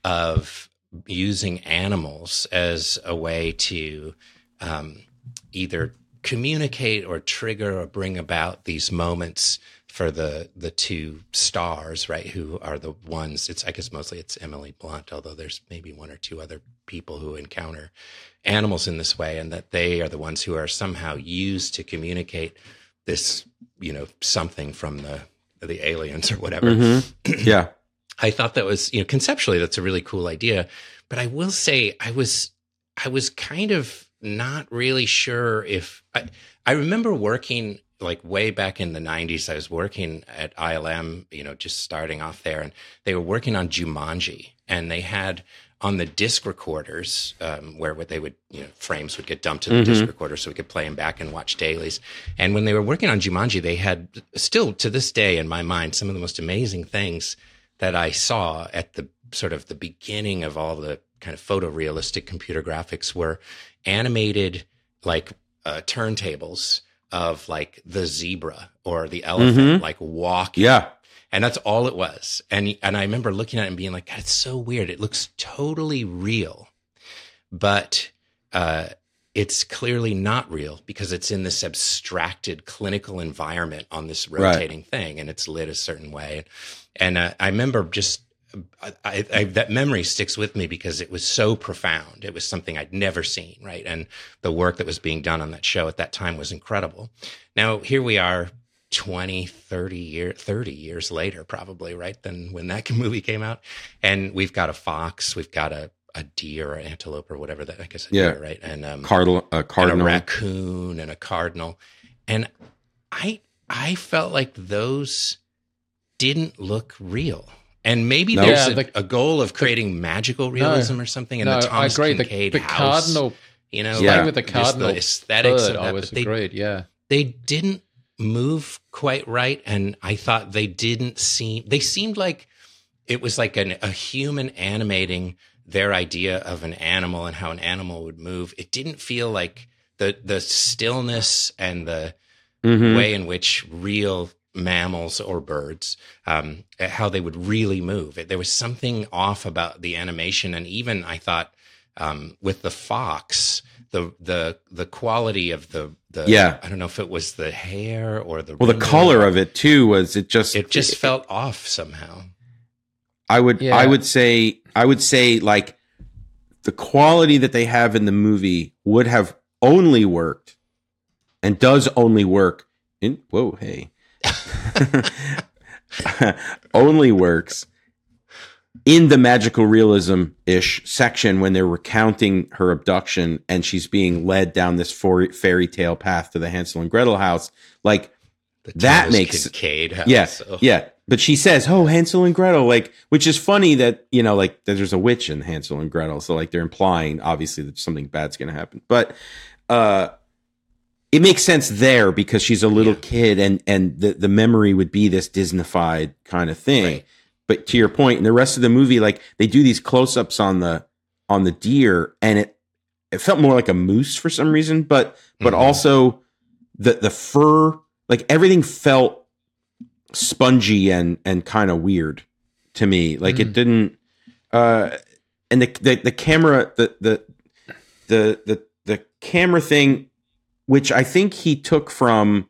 of using animals as a way to um, either communicate or trigger or bring about these moments for the the two stars, right, who are the ones, it's I guess mostly it's Emily Blunt, although there's maybe one or two other people who encounter animals in this way, and that they are the ones who are somehow used to communicate this, you know, something from the the aliens or whatever. Mm-hmm. Yeah. I thought that was, you know, conceptually that's a really cool idea, but I will say I was I was kind of not really sure if I, I remember working like way back in the nineties. I was working at I L M, you know, just starting off there, and they were working on Jumanji, and they had on the disc recorders um, where what they would, you know, frames would get dumped to the mm-hmm. disc recorder so we could play them back and watch dailies. And when they were working on Jumanji, they had still to this day in my mind some of the most amazing things that I saw at the sort of the beginning of all the kind of photorealistic computer graphics were animated like uh, turntables of like the zebra or the elephant, mm-hmm. like walking. Yeah. And that's all it was. And, and I remember looking at it and being like, God, it's so weird. It looks totally real, but, uh, it's clearly not real because it's in this abstracted clinical environment on this rotating right. thing, and it's lit a certain way. And uh, I remember just I, I, I, that memory sticks with me because it was so profound. It was something I'd never seen, right? And the work that was being done on that show at that time was incredible. Now, here we are twenty, thirty years, thirty years later, probably, right? Than when that movie came out. And we've got a fox, we've got a, a deer or antelope or whatever that, I guess a yeah. deer, right? And um, Cardinal, a cardinal. And a raccoon and a cardinal. And I, I felt like those didn't look real. And maybe no, there's yeah, a, the, a goal of creating the, magical realism no, or something in no, the Thomas I agree. Kincaid the, the house. Cardinal, you know, yeah. like with the cardinal the aesthetics bird, of that, I was they, agreed. Yeah, they didn't move quite right, and I thought they didn't seem. They seemed like it was like an, a human animating their idea of an animal and how an animal would move. It didn't feel like the the stillness and the mm-hmm. way in which real mammals or birds, um, how they would really move. There was something off about the animation, and even I thought um, with the fox, the the the quality of the the yeah. I don't know if it was the hair or the well, the color of it too was it just it just it, felt off somehow. I would yeah. I would say I would say like the quality that they have in the movie would have only worked and does only work in whoa hey. only works in the magical realism-ish section when they're recounting her abduction and she's being led down this fairy tale path to the Hansel and Gretel house. Like the that Thomas makes Kincaid house, yeah, so. yeah. but she says, "Oh, Hansel and Gretel," like, which is funny that, you know, like there's a witch in Hansel and Gretel, so like they're implying obviously that something bad's going to happen. But uh, it makes sense there because she's a little yeah. kid, and and the the memory would be this Disneyfied kind of thing. Right. But to your point, in the rest of the movie, like they do these close-ups on the on the deer, and it it felt more like a moose for some reason, but but mm-hmm. also the the fur, like everything felt spongy and and kind of weird to me. Like mm. it didn't uh and the, the the camera the the the the the camera thing, which I think he took from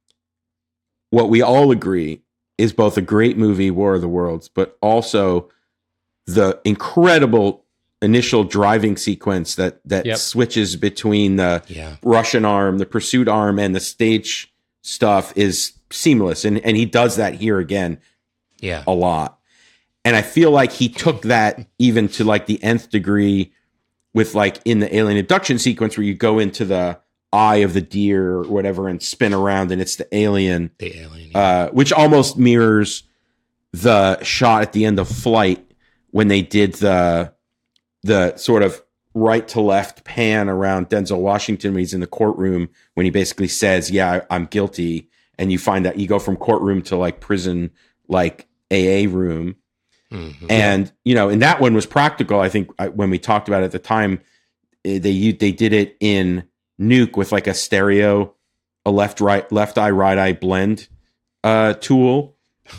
what we all agree is both a great movie, War of the Worlds, but also the incredible initial driving sequence that that yep. switches between the yeah. Russian arm, the pursuit arm, and the stage stuff is seamless, and and he does that here again yeah a lot. And I feel like he took that even to like the nth degree with like in the alien abduction sequence where you go into the eye of the deer or whatever and spin around and it's the alien the alien yeah. uh which almost mirrors the shot at the end of Flight when they did the the sort of right to left pan around Denzel Washington when he's in the courtroom, when he basically says, yeah, I, I'm guilty. And you find that you go from courtroom to like prison, like A A room. Mm-hmm. And, you know, and that one was practical. I think I, when we talked about it at the time, they they did it in Nuke with like a stereo, a left, right, left eye, right eye blend uh, tool.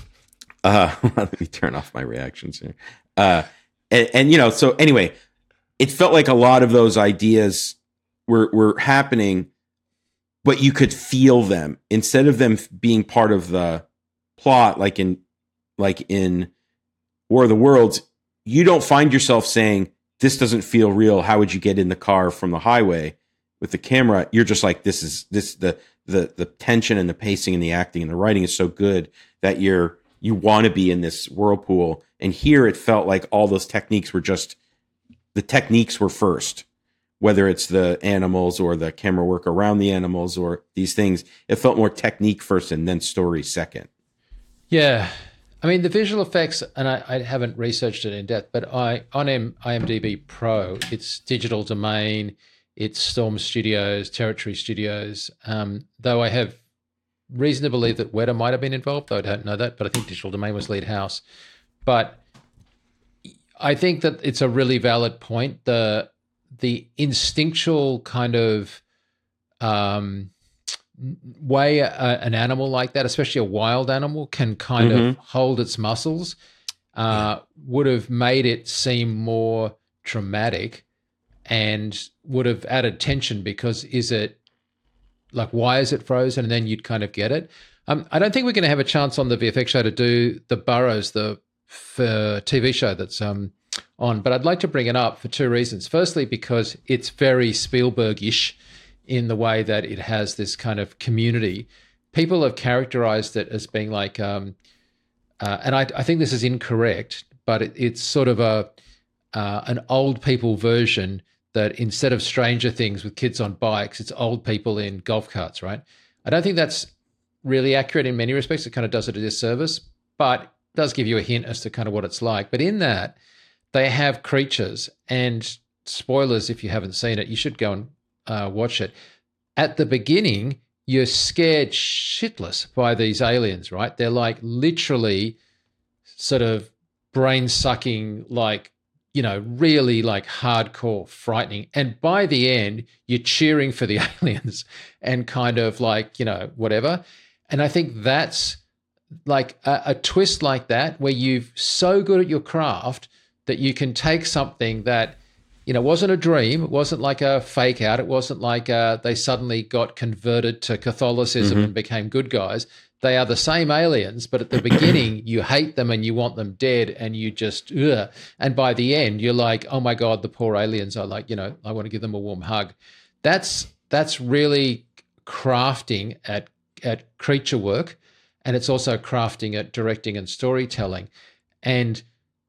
Uh, let me turn off my reactions here. Uh, and, and, you know, so anyway, it felt like a lot of those ideas were were happening, but you could feel them instead of them being part of the plot, like in like in War of the Worlds. You don't find yourself saying, "This doesn't feel real. How would you get in the car from the highway with the camera?" You're just like, "This is this the the the tension and the pacing and the acting and the writing is so good that you're you want to be in this whirlpool." And here it felt like all those techniques were just the techniques were first. Whether it's the animals or the camera work around the animals or these things, it felt more technique first and then story second. Yeah. I mean, the visual effects, and I, I haven't researched it in depth, but I on M, IMDb Pro, it's Digital Domain, it's Storm Studios, Territory Studios, um, though I have reason to believe that Weta might have been involved, though I don't know that, but I think Digital Domain was lead house. But I think that it's a really valid point. The the instinctual kind of um, way a, an animal like that, especially a wild animal, can kind mm-hmm. of hold its muscles, uh, would have made it seem more dramatic and would have added tension because is it, like, why is it frozen? And then you'd kind of get it. Um, I don't think we're going to have a chance on the V F X show to do the Burrows, the f- T V show that's um, on, but I'd like to bring it up for two reasons. Firstly, because it's very Spielberg-ish in the way that it has this kind of community. People have characterized it as being like, um, uh, and I, I think this is incorrect, but it, it's sort of a uh, an old people version that instead of Stranger Things with kids on bikes, it's old people in golf carts, right? I don't think that's really accurate in many respects. It kind of does it a disservice, but it does give you a hint as to kind of what it's like. But in that, they have creatures, and spoilers if you haven't seen it, you should go and uh, watch it. At the beginning, you're scared shitless by these aliens, right? They're like literally sort of brain-sucking, like, you know, really like hardcore frightening. And by the end, you're cheering for the aliens and kind of like, you know, whatever. And I think that's like a, a twist like that where you're so good at your craft that you can take something that, you know, wasn't a dream. It wasn't like a fake out. It wasn't like uh, they suddenly got converted to Catholicism mm-hmm. and became good guys. They are the same aliens, but at the beginning you hate them and you want them dead and you just, ugh. And by the end you're like, oh my God, the poor aliens. I like, you know, I want to give them a warm hug. That's that's really crafting at at creature work, and it's also crafting at directing and storytelling. And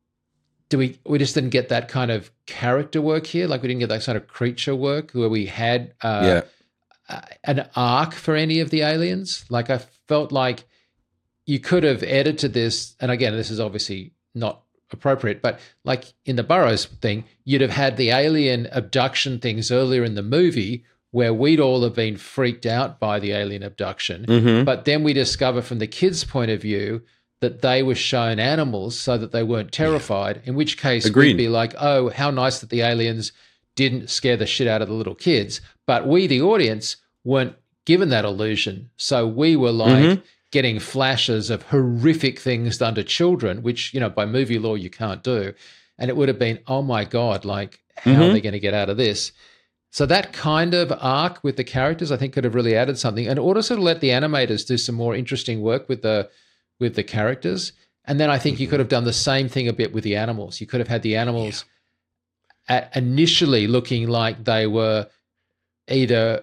do we we just didn't get that kind of character work here? Like we didn't get that sort of creature work where we had uh, yeah. an arc for any of the aliens. Like I felt like you could have edited this, and again, this is obviously not appropriate, but like in the Burroughs thing, you'd have had the alien abduction things earlier in the movie where we'd all have been freaked out by the alien abduction. Mhm. But then we discover from the kids' point of view that they were shown animals so that they weren't terrified, in which case Agreed. we'd be like, oh, how nice that the aliens didn't scare the shit out of the little kids. But we, the audience, weren't given that illusion. So we were like Mhm. getting flashes of horrific things done to children, which, you know, by movie law you can't do. And it would have been, oh my God, like, how Mhm. are they going to get out of this? So that kind of arc with the characters, I think, could have really added something, and also to let the animators do some more interesting work with the with the characters. And then I think Mm-hmm. you could have done the same thing a bit with the animals. You could have had the animals at initially looking like they were either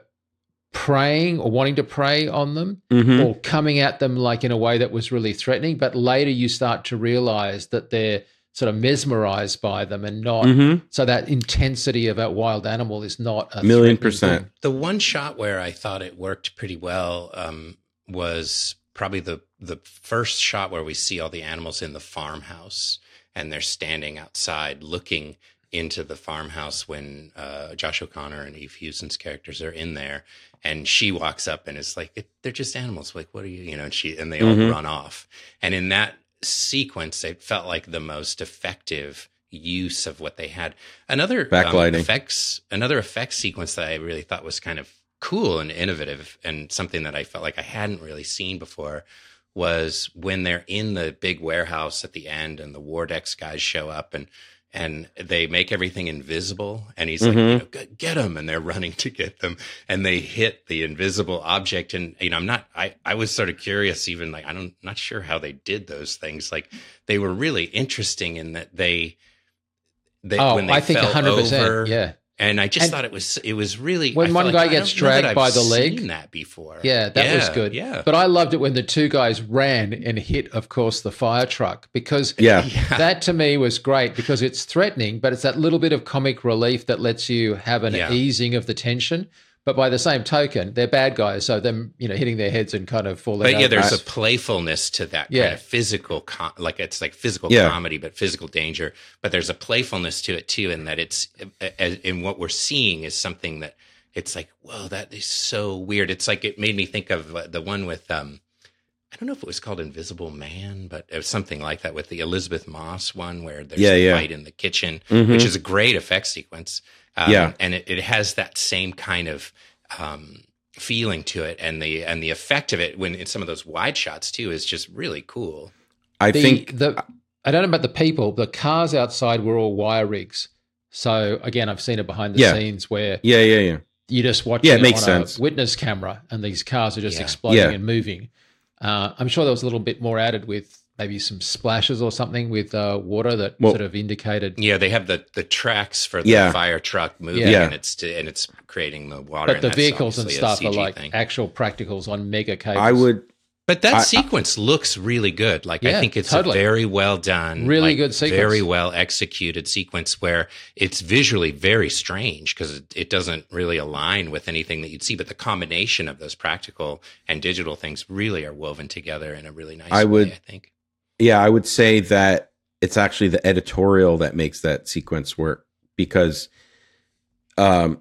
preying or wanting to prey on them, Mhm. or coming at them like in a way that was really threatening. But later you start to realize that they're sort of mesmerized by them and not. Mhm. So that intensity of that wild animal is not a Million threatening percent. thing. The one shot where I thought it worked pretty well um, was probably the the first shot where we see all the animals in the farmhouse, and they're standing outside looking into the farmhouse when uh, Josh O'Connor and Eve Hewson's characters are in there, and she walks up and is like, "They're just animals. Like, what are you?" You know, and she and they all Mhm. run off. And in that sequence, it felt like the most effective use of what they had. Another um, Backlighting. effects, another effects sequence that I really thought was kind of cool and innovative, and something that I felt like I hadn't really seen before, was when they're in the big warehouse at the end, and the Wardex guys show up, and and they make everything invisible, and he's like, Mhm. you know, "Get- get them," and they're running to get them, and they hit the invisible object. And you know, I'm not, I I was sort of curious, even like I don't, not sure how they did those things. Like they were really interesting in that they, they Oh, when they I think fell one hundred percent. over, Yeah. And I just And thought it was it was really when I one felt guy like, I gets don't know that dragged I've by the leg. seen that before. Yeah, that was Yeah, good. Yeah, But I loved it when the two guys ran and hit, of course, the fire truck, because Yeah. Yeah. that to me was great, because it's threatening, but it's that little bit of comic relief that lets you have an Yeah. easing of the tension. But by the same token, they're bad guys, so them, you know, hitting their heads and kind of falling. But yeah, over. there's I- a playfulness to that Yeah. kind of physical, com- like it's like physical Yeah. comedy, but physical danger. But there's a playfulness to it too, in that it's, in what we're seeing is something that it's like, whoa, that is so weird. It's like, it made me think of uh, the one with, um, I don't know if it was called Invisible Man, but it was something like that, with the Elizabeth Moss one, where there's Yeah, a yeah. fight in the kitchen, Mhm. which is a great effect sequence. Um, Yeah. and it, it has that same kind of um, feeling to it, and the and the effect of it when in some of those wide shots too is just really cool. I the, think the I don't know about the people. The cars outside were all wire rigs. So again, I've seen it behind the Yeah. scenes where yeah, yeah, yeah. you just watch Yeah, it it makes on sense. a witness camera, and these cars are just Yeah. exploding Yeah. and moving. Uh, I'm sure there was a little bit more added with maybe some splashes or something with uh, water that Well- sort of indicated. Yeah, they have the the tracks for the Yeah. fire truck moving, Yeah. and it's to, and it's creating the water. But and the that's vehicles and obviously a stuff are C G like thing. actual practicals on mega cables. I would. But that I- I- sequence looks really good. Like Yeah, I think it's totally. a very well done, Really like, good sequence. very well executed sequence, where it's visually very strange because it, it doesn't really align with anything that you'd see. But the combination of those practical and digital things really are woven together in a really nice I would- way, I think. Yeah, I would say that it's actually the editorial that makes that sequence work, because, um,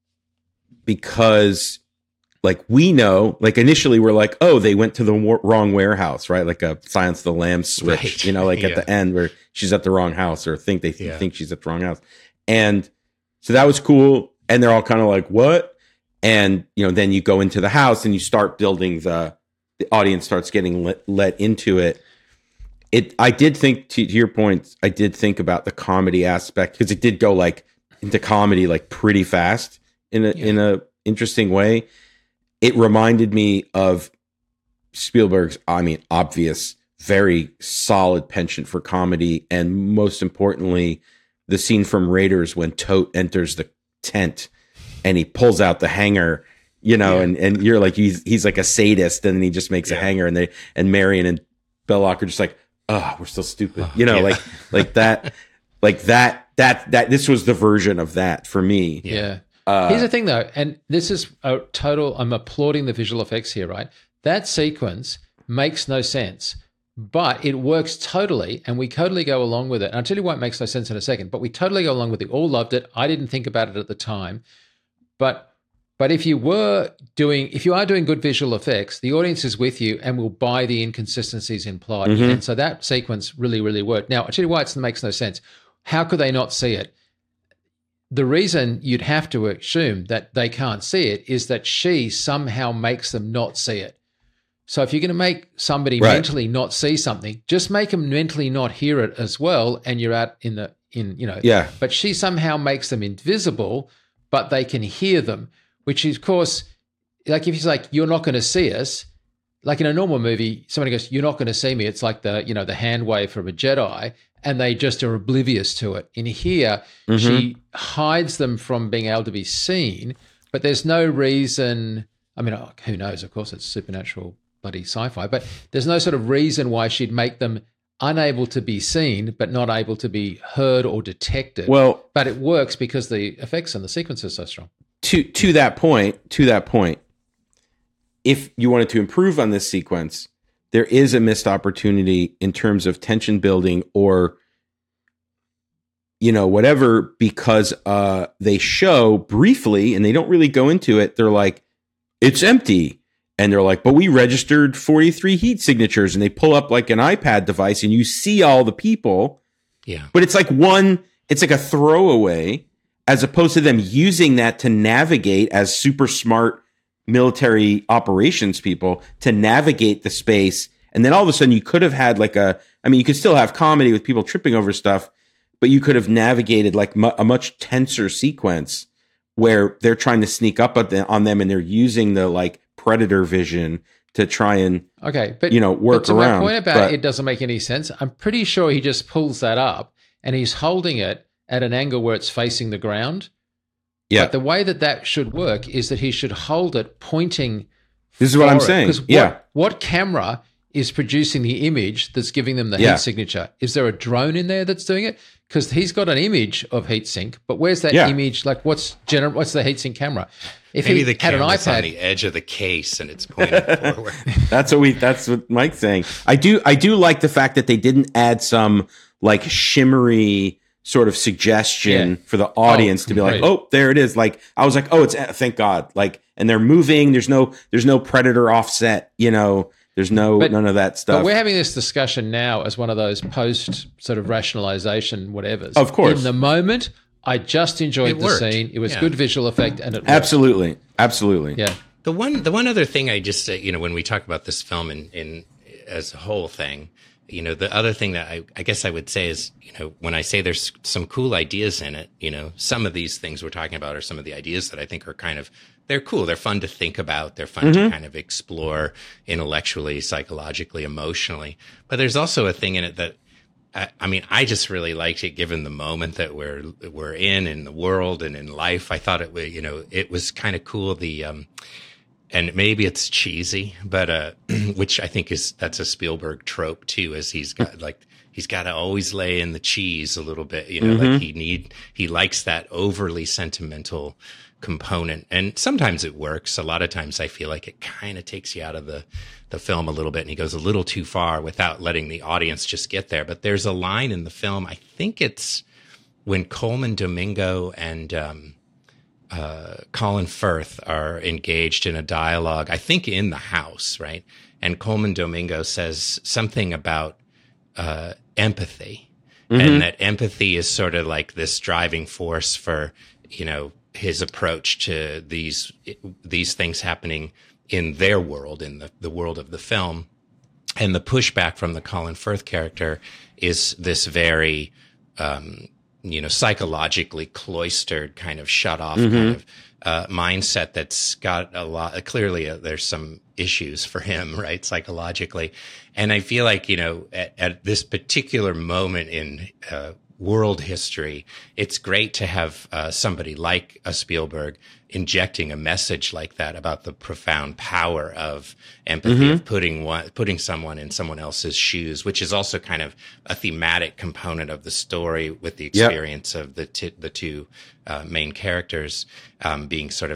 because like we know, like initially we're like, oh, they went to the war- wrong warehouse, right? Like a Silence of the Lambs switch, Right. you know, like at Yeah. the end where she's at the wrong house, or think they Yeah. think she's at the wrong house, and so that was cool. And they're all kind of like, what? And you know, then you go into the house and you start building the the audience starts getting let, let into it. It, I did think to, to your point, I did think about the comedy aspect, because it did go like into comedy like pretty fast in a Yeah. in a interesting way. It reminded me of Spielberg's, I mean, obvious, very solid penchant for comedy, and most importantly, the scene from Raiders when Tote enters the tent and he pulls out the hanger, you know, Yeah. and, and you're like, he's he's like a sadist, and then he just makes a Yeah. hanger, and they and Marion and Belloc are just like, oh, we're still stupid, you know, Yeah. like like that, like that that that this was the version of that for me. Yeah. Uh, Here's the thing, though, and this is a total. I'm applauding the visual effects here, right? That sequence makes no sense, but it works totally, and we totally go along with it. And I'll tell you why it makes no sense in a second, but we totally go along with it. All loved it. I didn't think about it at the time, but but if you were doing, if you are doing good visual effects, the audience is with you and will buy the inconsistencies in plot. Mm-hmm. And so that sequence really, really worked. Now, I'll tell you why it makes no sense. How could they not see it? The reason you'd have to assume that they can't see it is that she somehow makes them not see it. So if you're going to make somebody right. mentally not see something, just make them mentally not hear it as well, and you're out in the, in, you know. Yeah. But she somehow makes them invisible, but they can hear them. Which is, of course, like if he's like, you're not going to see us, like in a normal movie, somebody goes, you're not going to see me. It's like the, you know, the hand wave from a Jedi, and they just are oblivious to it. In here, mm-hmm. she hides them from being able to be seen, but there's no reason. I mean, oh, who knows? Of course, it's supernatural bloody sci-fi, but there's no sort of reason why she'd make them unable to be seen, but not able to be heard or detected. Well, but it works because the effects and the sequence are so strong. To to that point, to that point, if you wanted to improve on this sequence, there is a missed opportunity in terms of tension building or, you know, whatever, because uh, they show briefly, and they don't really go into it. They're like, it's empty. And they're like, but we registered forty-three heat signatures, and they pull up like an iPad device and you see all the people. Yeah. But it's like one, it's like a throwaway, as opposed to them using that to navigate as super smart military operations people to navigate the space. And then all of a sudden you could have had like a, I mean, you could still have comedy with people tripping over stuff, but you could have navigated like mu- a much tenser sequence where they're trying to sneak up at the, on them, and they're using the like predator vision to try and, okay, but, you know, work but to around. My point about but, it doesn't make any sense. I'm pretty sure he just pulls that up and he's holding it at an angle where it's facing the ground. Yeah. But the way that that should work is that he should hold it pointing. This is what I'm saying. Because yeah. what, what camera is producing the image that's giving them the yeah. heat signature? Is there a drone in there that's doing it? Because he's got an image of heatsink, but where's that yeah. image? Like, what's gener- What's the heatsink camera? If Maybe he the had an camera's iPad on the edge of the case and it's pointing forward. That's what we. That's what Mike's saying. I do. I do like the fact that they didn't add some like shimmery sort of suggestion Yeah. for the audience Oh, to be like, right. oh, there it is. Like I was like, oh, it's thank God. Like, and they're moving. There's no. There's no predator offset. You know. There's no But- none of that stuff. But we're having this discussion now as one of those post sort of rationalization whatevers. Of course. In the moment, I just enjoyed It the worked. scene. It was Yeah. good visual effect, and it worked. Absolutely. Absolutely. Yeah. The one, the one other thing I just, uh, you know, when we talk about this film in, in as a whole thing, you know, the other thing that I, I guess I would say is, you know, when I say there's some cool ideas in it, you know, some of these things we're talking about are some of the ideas that I think are kind of, they're cool. They're fun to think about. They're fun Mm-hmm. to kind of explore intellectually, psychologically, emotionally. But there's also a thing in it that, I, I mean, I just really liked it given the moment that we're, we're in, in the world and in life. I thought it was, you know, it was kind of cool. The, um, and maybe it's cheesy, but, uh, which I think is, that's a Spielberg trope too, as he's got like, he's got to always lay in the cheese a little bit, you know, Mm-hmm. like he need, he likes that overly sentimental component. And sometimes it works. A lot of times I feel like it kind of takes you out of the, the film a little bit, and he goes a little too far without letting the audience just get there. But there's a line in the film, I think it's when Coleman Domingo and, um, uh, Colin Firth are engaged in a dialogue, I think in the house, right? And Coleman Domingo says something about, uh, empathy, Mm-hmm. and that empathy is sort of like this driving force for, you know, his approach to these, these things happening in their world, in the, the world of the film. And the pushback from the Colin Firth character is this very, um, you know, psychologically cloistered kind of shut off Mm-hmm. kind of uh, mindset that's got a lot. Clearly, uh, there's some issues for him, right, psychologically. And I feel like, you know, at, at this particular moment in uh, world history, it's great to have uh, somebody like a Spielberg injecting a message like that about the profound power of empathy, Mm-hmm. of putting one, putting someone in someone else's shoes, which is also kind of a thematic component of the story with the experience of the t- the two uh, main characters um, being sort of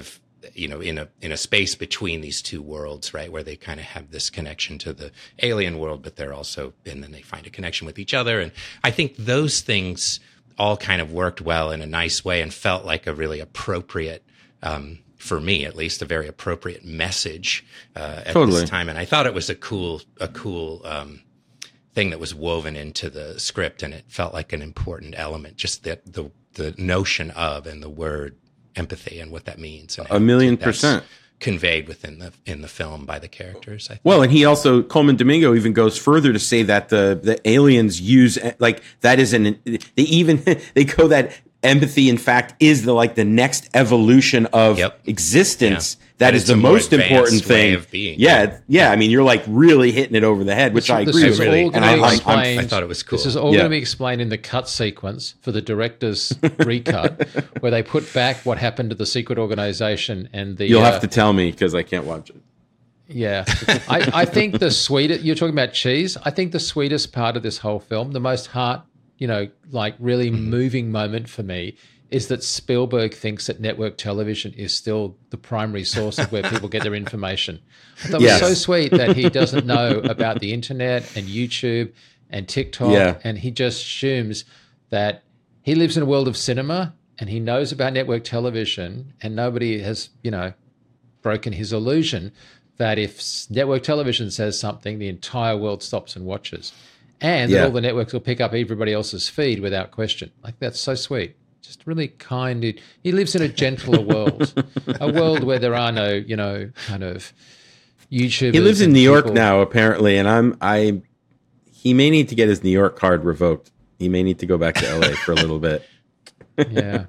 you know, in a in a space between these two worlds, right, where they kind of have this connection to the alien world, but they're also, and then they find a connection with each other. And I think those things all kind of worked well in a nice way and felt like a really appropriate, um, for me at least, a very appropriate message uh, at Totally. this time. And I thought it was a cool, a cool um, thing that was woven into the script, and it felt like an important element, just that the the notion of and the word empathy and what that means. And A million that's percent. conveyed within the in the film by the characters. I think. Well, and he also, Coleman Domingo even goes further to say that the the aliens use, like, that is an, they even, they go that empathy, in fact, is the, like, the next evolution of Yep. existence. Yeah. That But is it's the a more most important advanced way thing. of being. Yeah, yeah. I mean, you're like really hitting it over the head, which I This agree is with. all really- going And to be I- I'm- I'm- explained. I thought it was cool. This is all Yeah. going to be explained in the cut sequence for the director's recut, where they put back what happened to the secret organization and the. You'll uh, have to tell me because I can't watch it. Yeah, I, I think the sweetest. You're talking about cheese. I think the sweetest part of this whole film, the most heart, you know, like really Mm-hmm. moving moment for me, is that Spielberg thinks that network television is still the primary source of where people get their information. I thought Yes. it was so sweet that he doesn't know about the internet and YouTube and TikTok, Yeah. and he just assumes that he lives in a world of cinema and he knows about network television, and nobody has, you know, broken his illusion that if s- network television says something, the entire world stops and watches, and Yeah. that all the networks will pick up everybody else's feed without question. Like, that's so sweet. Just really kind. He, he lives in a gentler world, a world where there are no, you know, kind of YouTubers. He lives in and New York people- now, apparently, and I'm I. He may need to get his New York card revoked. He may need to go back to L A for a little bit. Yeah,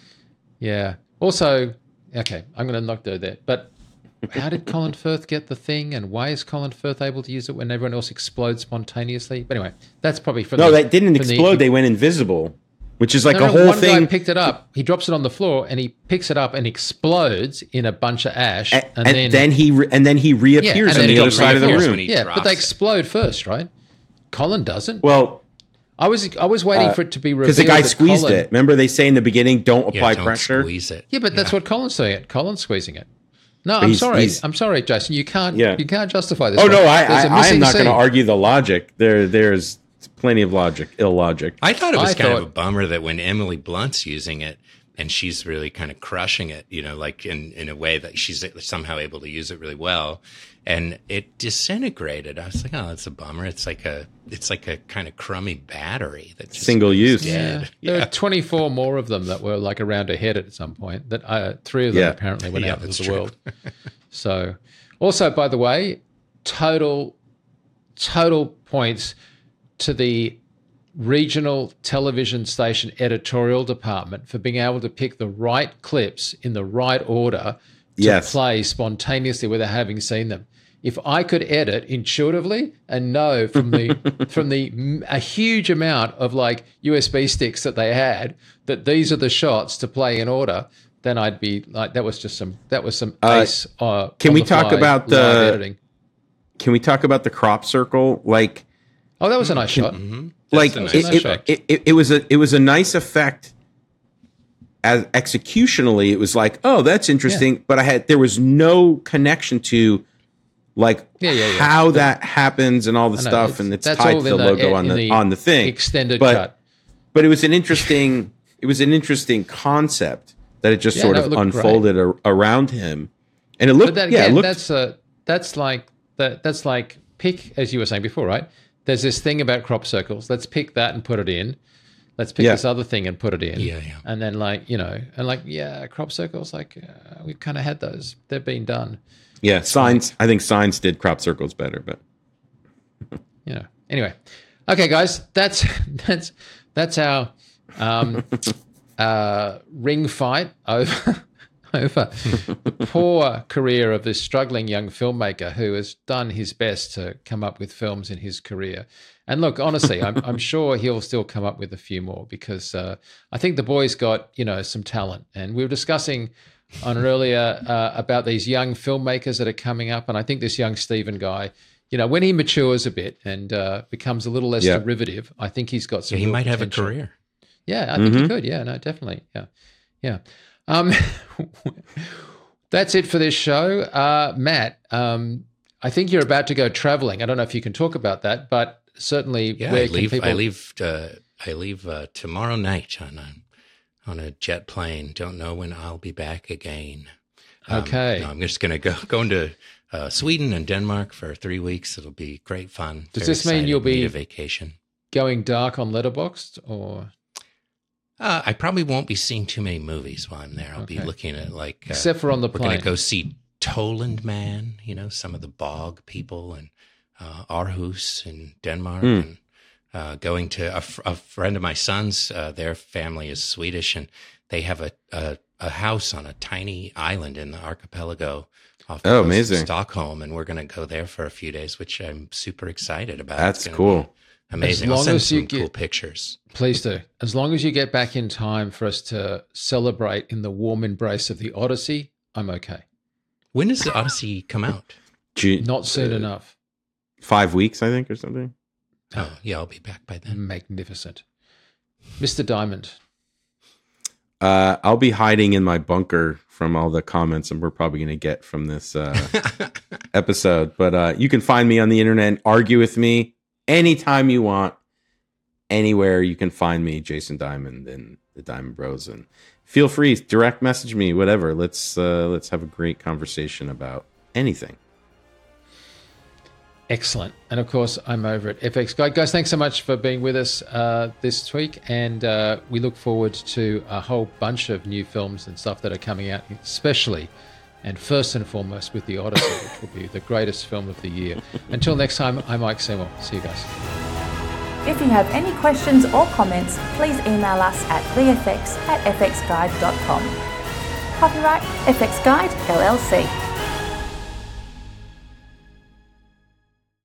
yeah. Also, okay, I'm going to not do that. But how did Colin Firth get the thing, and why is Colin Firth able to use it when everyone else explodes spontaneously? But anyway, that's probably for No, the, that didn't from the- explode. They went invisible, which is like No, a no, whole one thing. guy picked it up. He drops it on the floor, and he picks it up and explodes in a bunch of ash. and, and, and then, he re- and then he reappears and on then the he other drops side of the reappears room. when he yeah, drops but they it. explode first, right? Colin doesn't. Well, I was I was waiting for it to be revealed because the guy that squeezed Colin- it. Remember, they say in the beginning, "Don't apply yeah, don't pressure." squeeze it. Yeah, but that's what Colin's saying. It Colin's squeezing it. No, I'm he's- sorry. he's- I'm sorry, Jason. You can't. Yeah. You can't justify this. Oh one. no, I, There's I, a I am missing not going to scene. argue the logic. There, there's plenty of logic, illogic. I thought it was I kind of thought- a bummer that when Emily Blunt's using it and she's really kind of crushing it, you know, like in, in a way that she's somehow able to use it really well, and it disintegrated. I was like, oh, that's a bummer. It's like a, it's like a kind of crummy battery that just Single goes use. dead. Yeah. There Yeah. are twenty-four more of them that were like around her head at some point. That uh, three of them Yeah. apparently went Yeah, out into that's the true. world. So, also, by the way, total, total points to the regional television station editorial department for being able to pick the right clips in the right order to Yes. play spontaneously without having seen them. If I could edit intuitively and know from the from the m- a huge amount of like U S B sticks that they had that these are the shots to play in order, then I'd be like, that was just some that was some Uh, ace. Uh, can on we the talk fly about live the- editing? Can we talk about the crop circle? Like, Oh, that was a nice shot. Mm-hmm. like a nice it, it, shot. it, it, it was a it was a nice effect. As executionally, it was like, oh, that's interesting. But I had there was no connection to like Yeah, yeah, yeah. how that happens and all the I know, stuff, it's- and it's that's tied all to in the the- logo on in the, the on the thing. Extended but, cut. But it was an interesting it was an interesting concept that it just Yeah, sort no, of it looked unfolded a, around him, and it looked But that, yeah, it again, looked that's uh, that's like that. That's like pick, as you were saying before, right? There's this thing about crop circles. Let's pick that and put it in. Let's pick Yeah. this other thing and put it in. Yeah, yeah. And then like you know, and like yeah, crop circles. Like uh, we've kind of had those. They've been done. yeah. Signs. I think Signs did crop circles better, but You know. Anyway, okay, guys, that's that's that's our um, uh, ring fight over over the poor career of this struggling young filmmaker who has done his best to come up with films in his career. And look, honestly, I'm I'm sure he'll still come up with a few more because uh, I think the boy's got you know some talent. And we were discussing on an earlier uh, about these young filmmakers that are coming up, and I think this young Stephen guy. You know, when he matures a bit and uh, becomes a little less Yeah. derivative, I think he's got some. Yeah, he real might have a potential. career. Yeah, I think he could. Yeah, no, definitely. Yeah, yeah. Um, That's it for this show. Uh, Matt, um, I think you're about to go traveling. I don't know if you can talk about that, but certainly yeah, where I leave, can people... I leave, uh, I leave uh, tomorrow night on a, on a jet plane. Don't know when I'll be back again. Um, Okay. No, I'm just going to go go into uh, Sweden and Denmark for three weeks. It'll be great fun. Does Very this mean excited. you'll be- Need a vacation? going dark on Letterboxd or... Uh, I probably won't be seeing too many movies while I'm there. I'll Okay. be looking at like, uh, Except for on the we're plane. going to go see Toland Man, you know, some of the Bog people, and uh, Aarhus in Denmark, Mm. and uh, going to a, f- a friend of my son's. Uh, their family is Swedish, and they have a, a, a house on a tiny island in the archipelago off the Oh, coast of amazing. Stockholm, and we're going to go there for a few days, which I'm super excited about. That's It's gonna cool. be amazing. As I'll long send as you some cool get- pictures. Please do. As long as you get back in time for us to celebrate in the warm embrace of the Odyssey, I'm okay. When does the Odyssey come out? Ju- Not soon uh, enough. Five weeks, I think, or something. Oh, yeah, I'll be back by then. Magnificent. Mister Diamond. Uh, I'll be hiding in my bunker from all the comments, and we're probably going to get from this uh, episode. But uh, you can find me on the internet and argue with me anytime you want, anywhere. You can find me, Jason Diamond, and the Diamond Bros, and feel free direct message me, whatever. Let's uh, let's have a great conversation about anything. Excellent. And of course, I'm over at F X Guide. Guys, thanks so much for being with us uh, this week. And uh, we look forward to a whole bunch of new films and stuff that are coming out, especially and first and foremost with The Odyssey, which will be the greatest film of the year. Until next time, I'm Mike Seymour. See you guys. If you have any questions or comments, please email us at v f x at f x guide dot com. Copyright F X Guide L L C.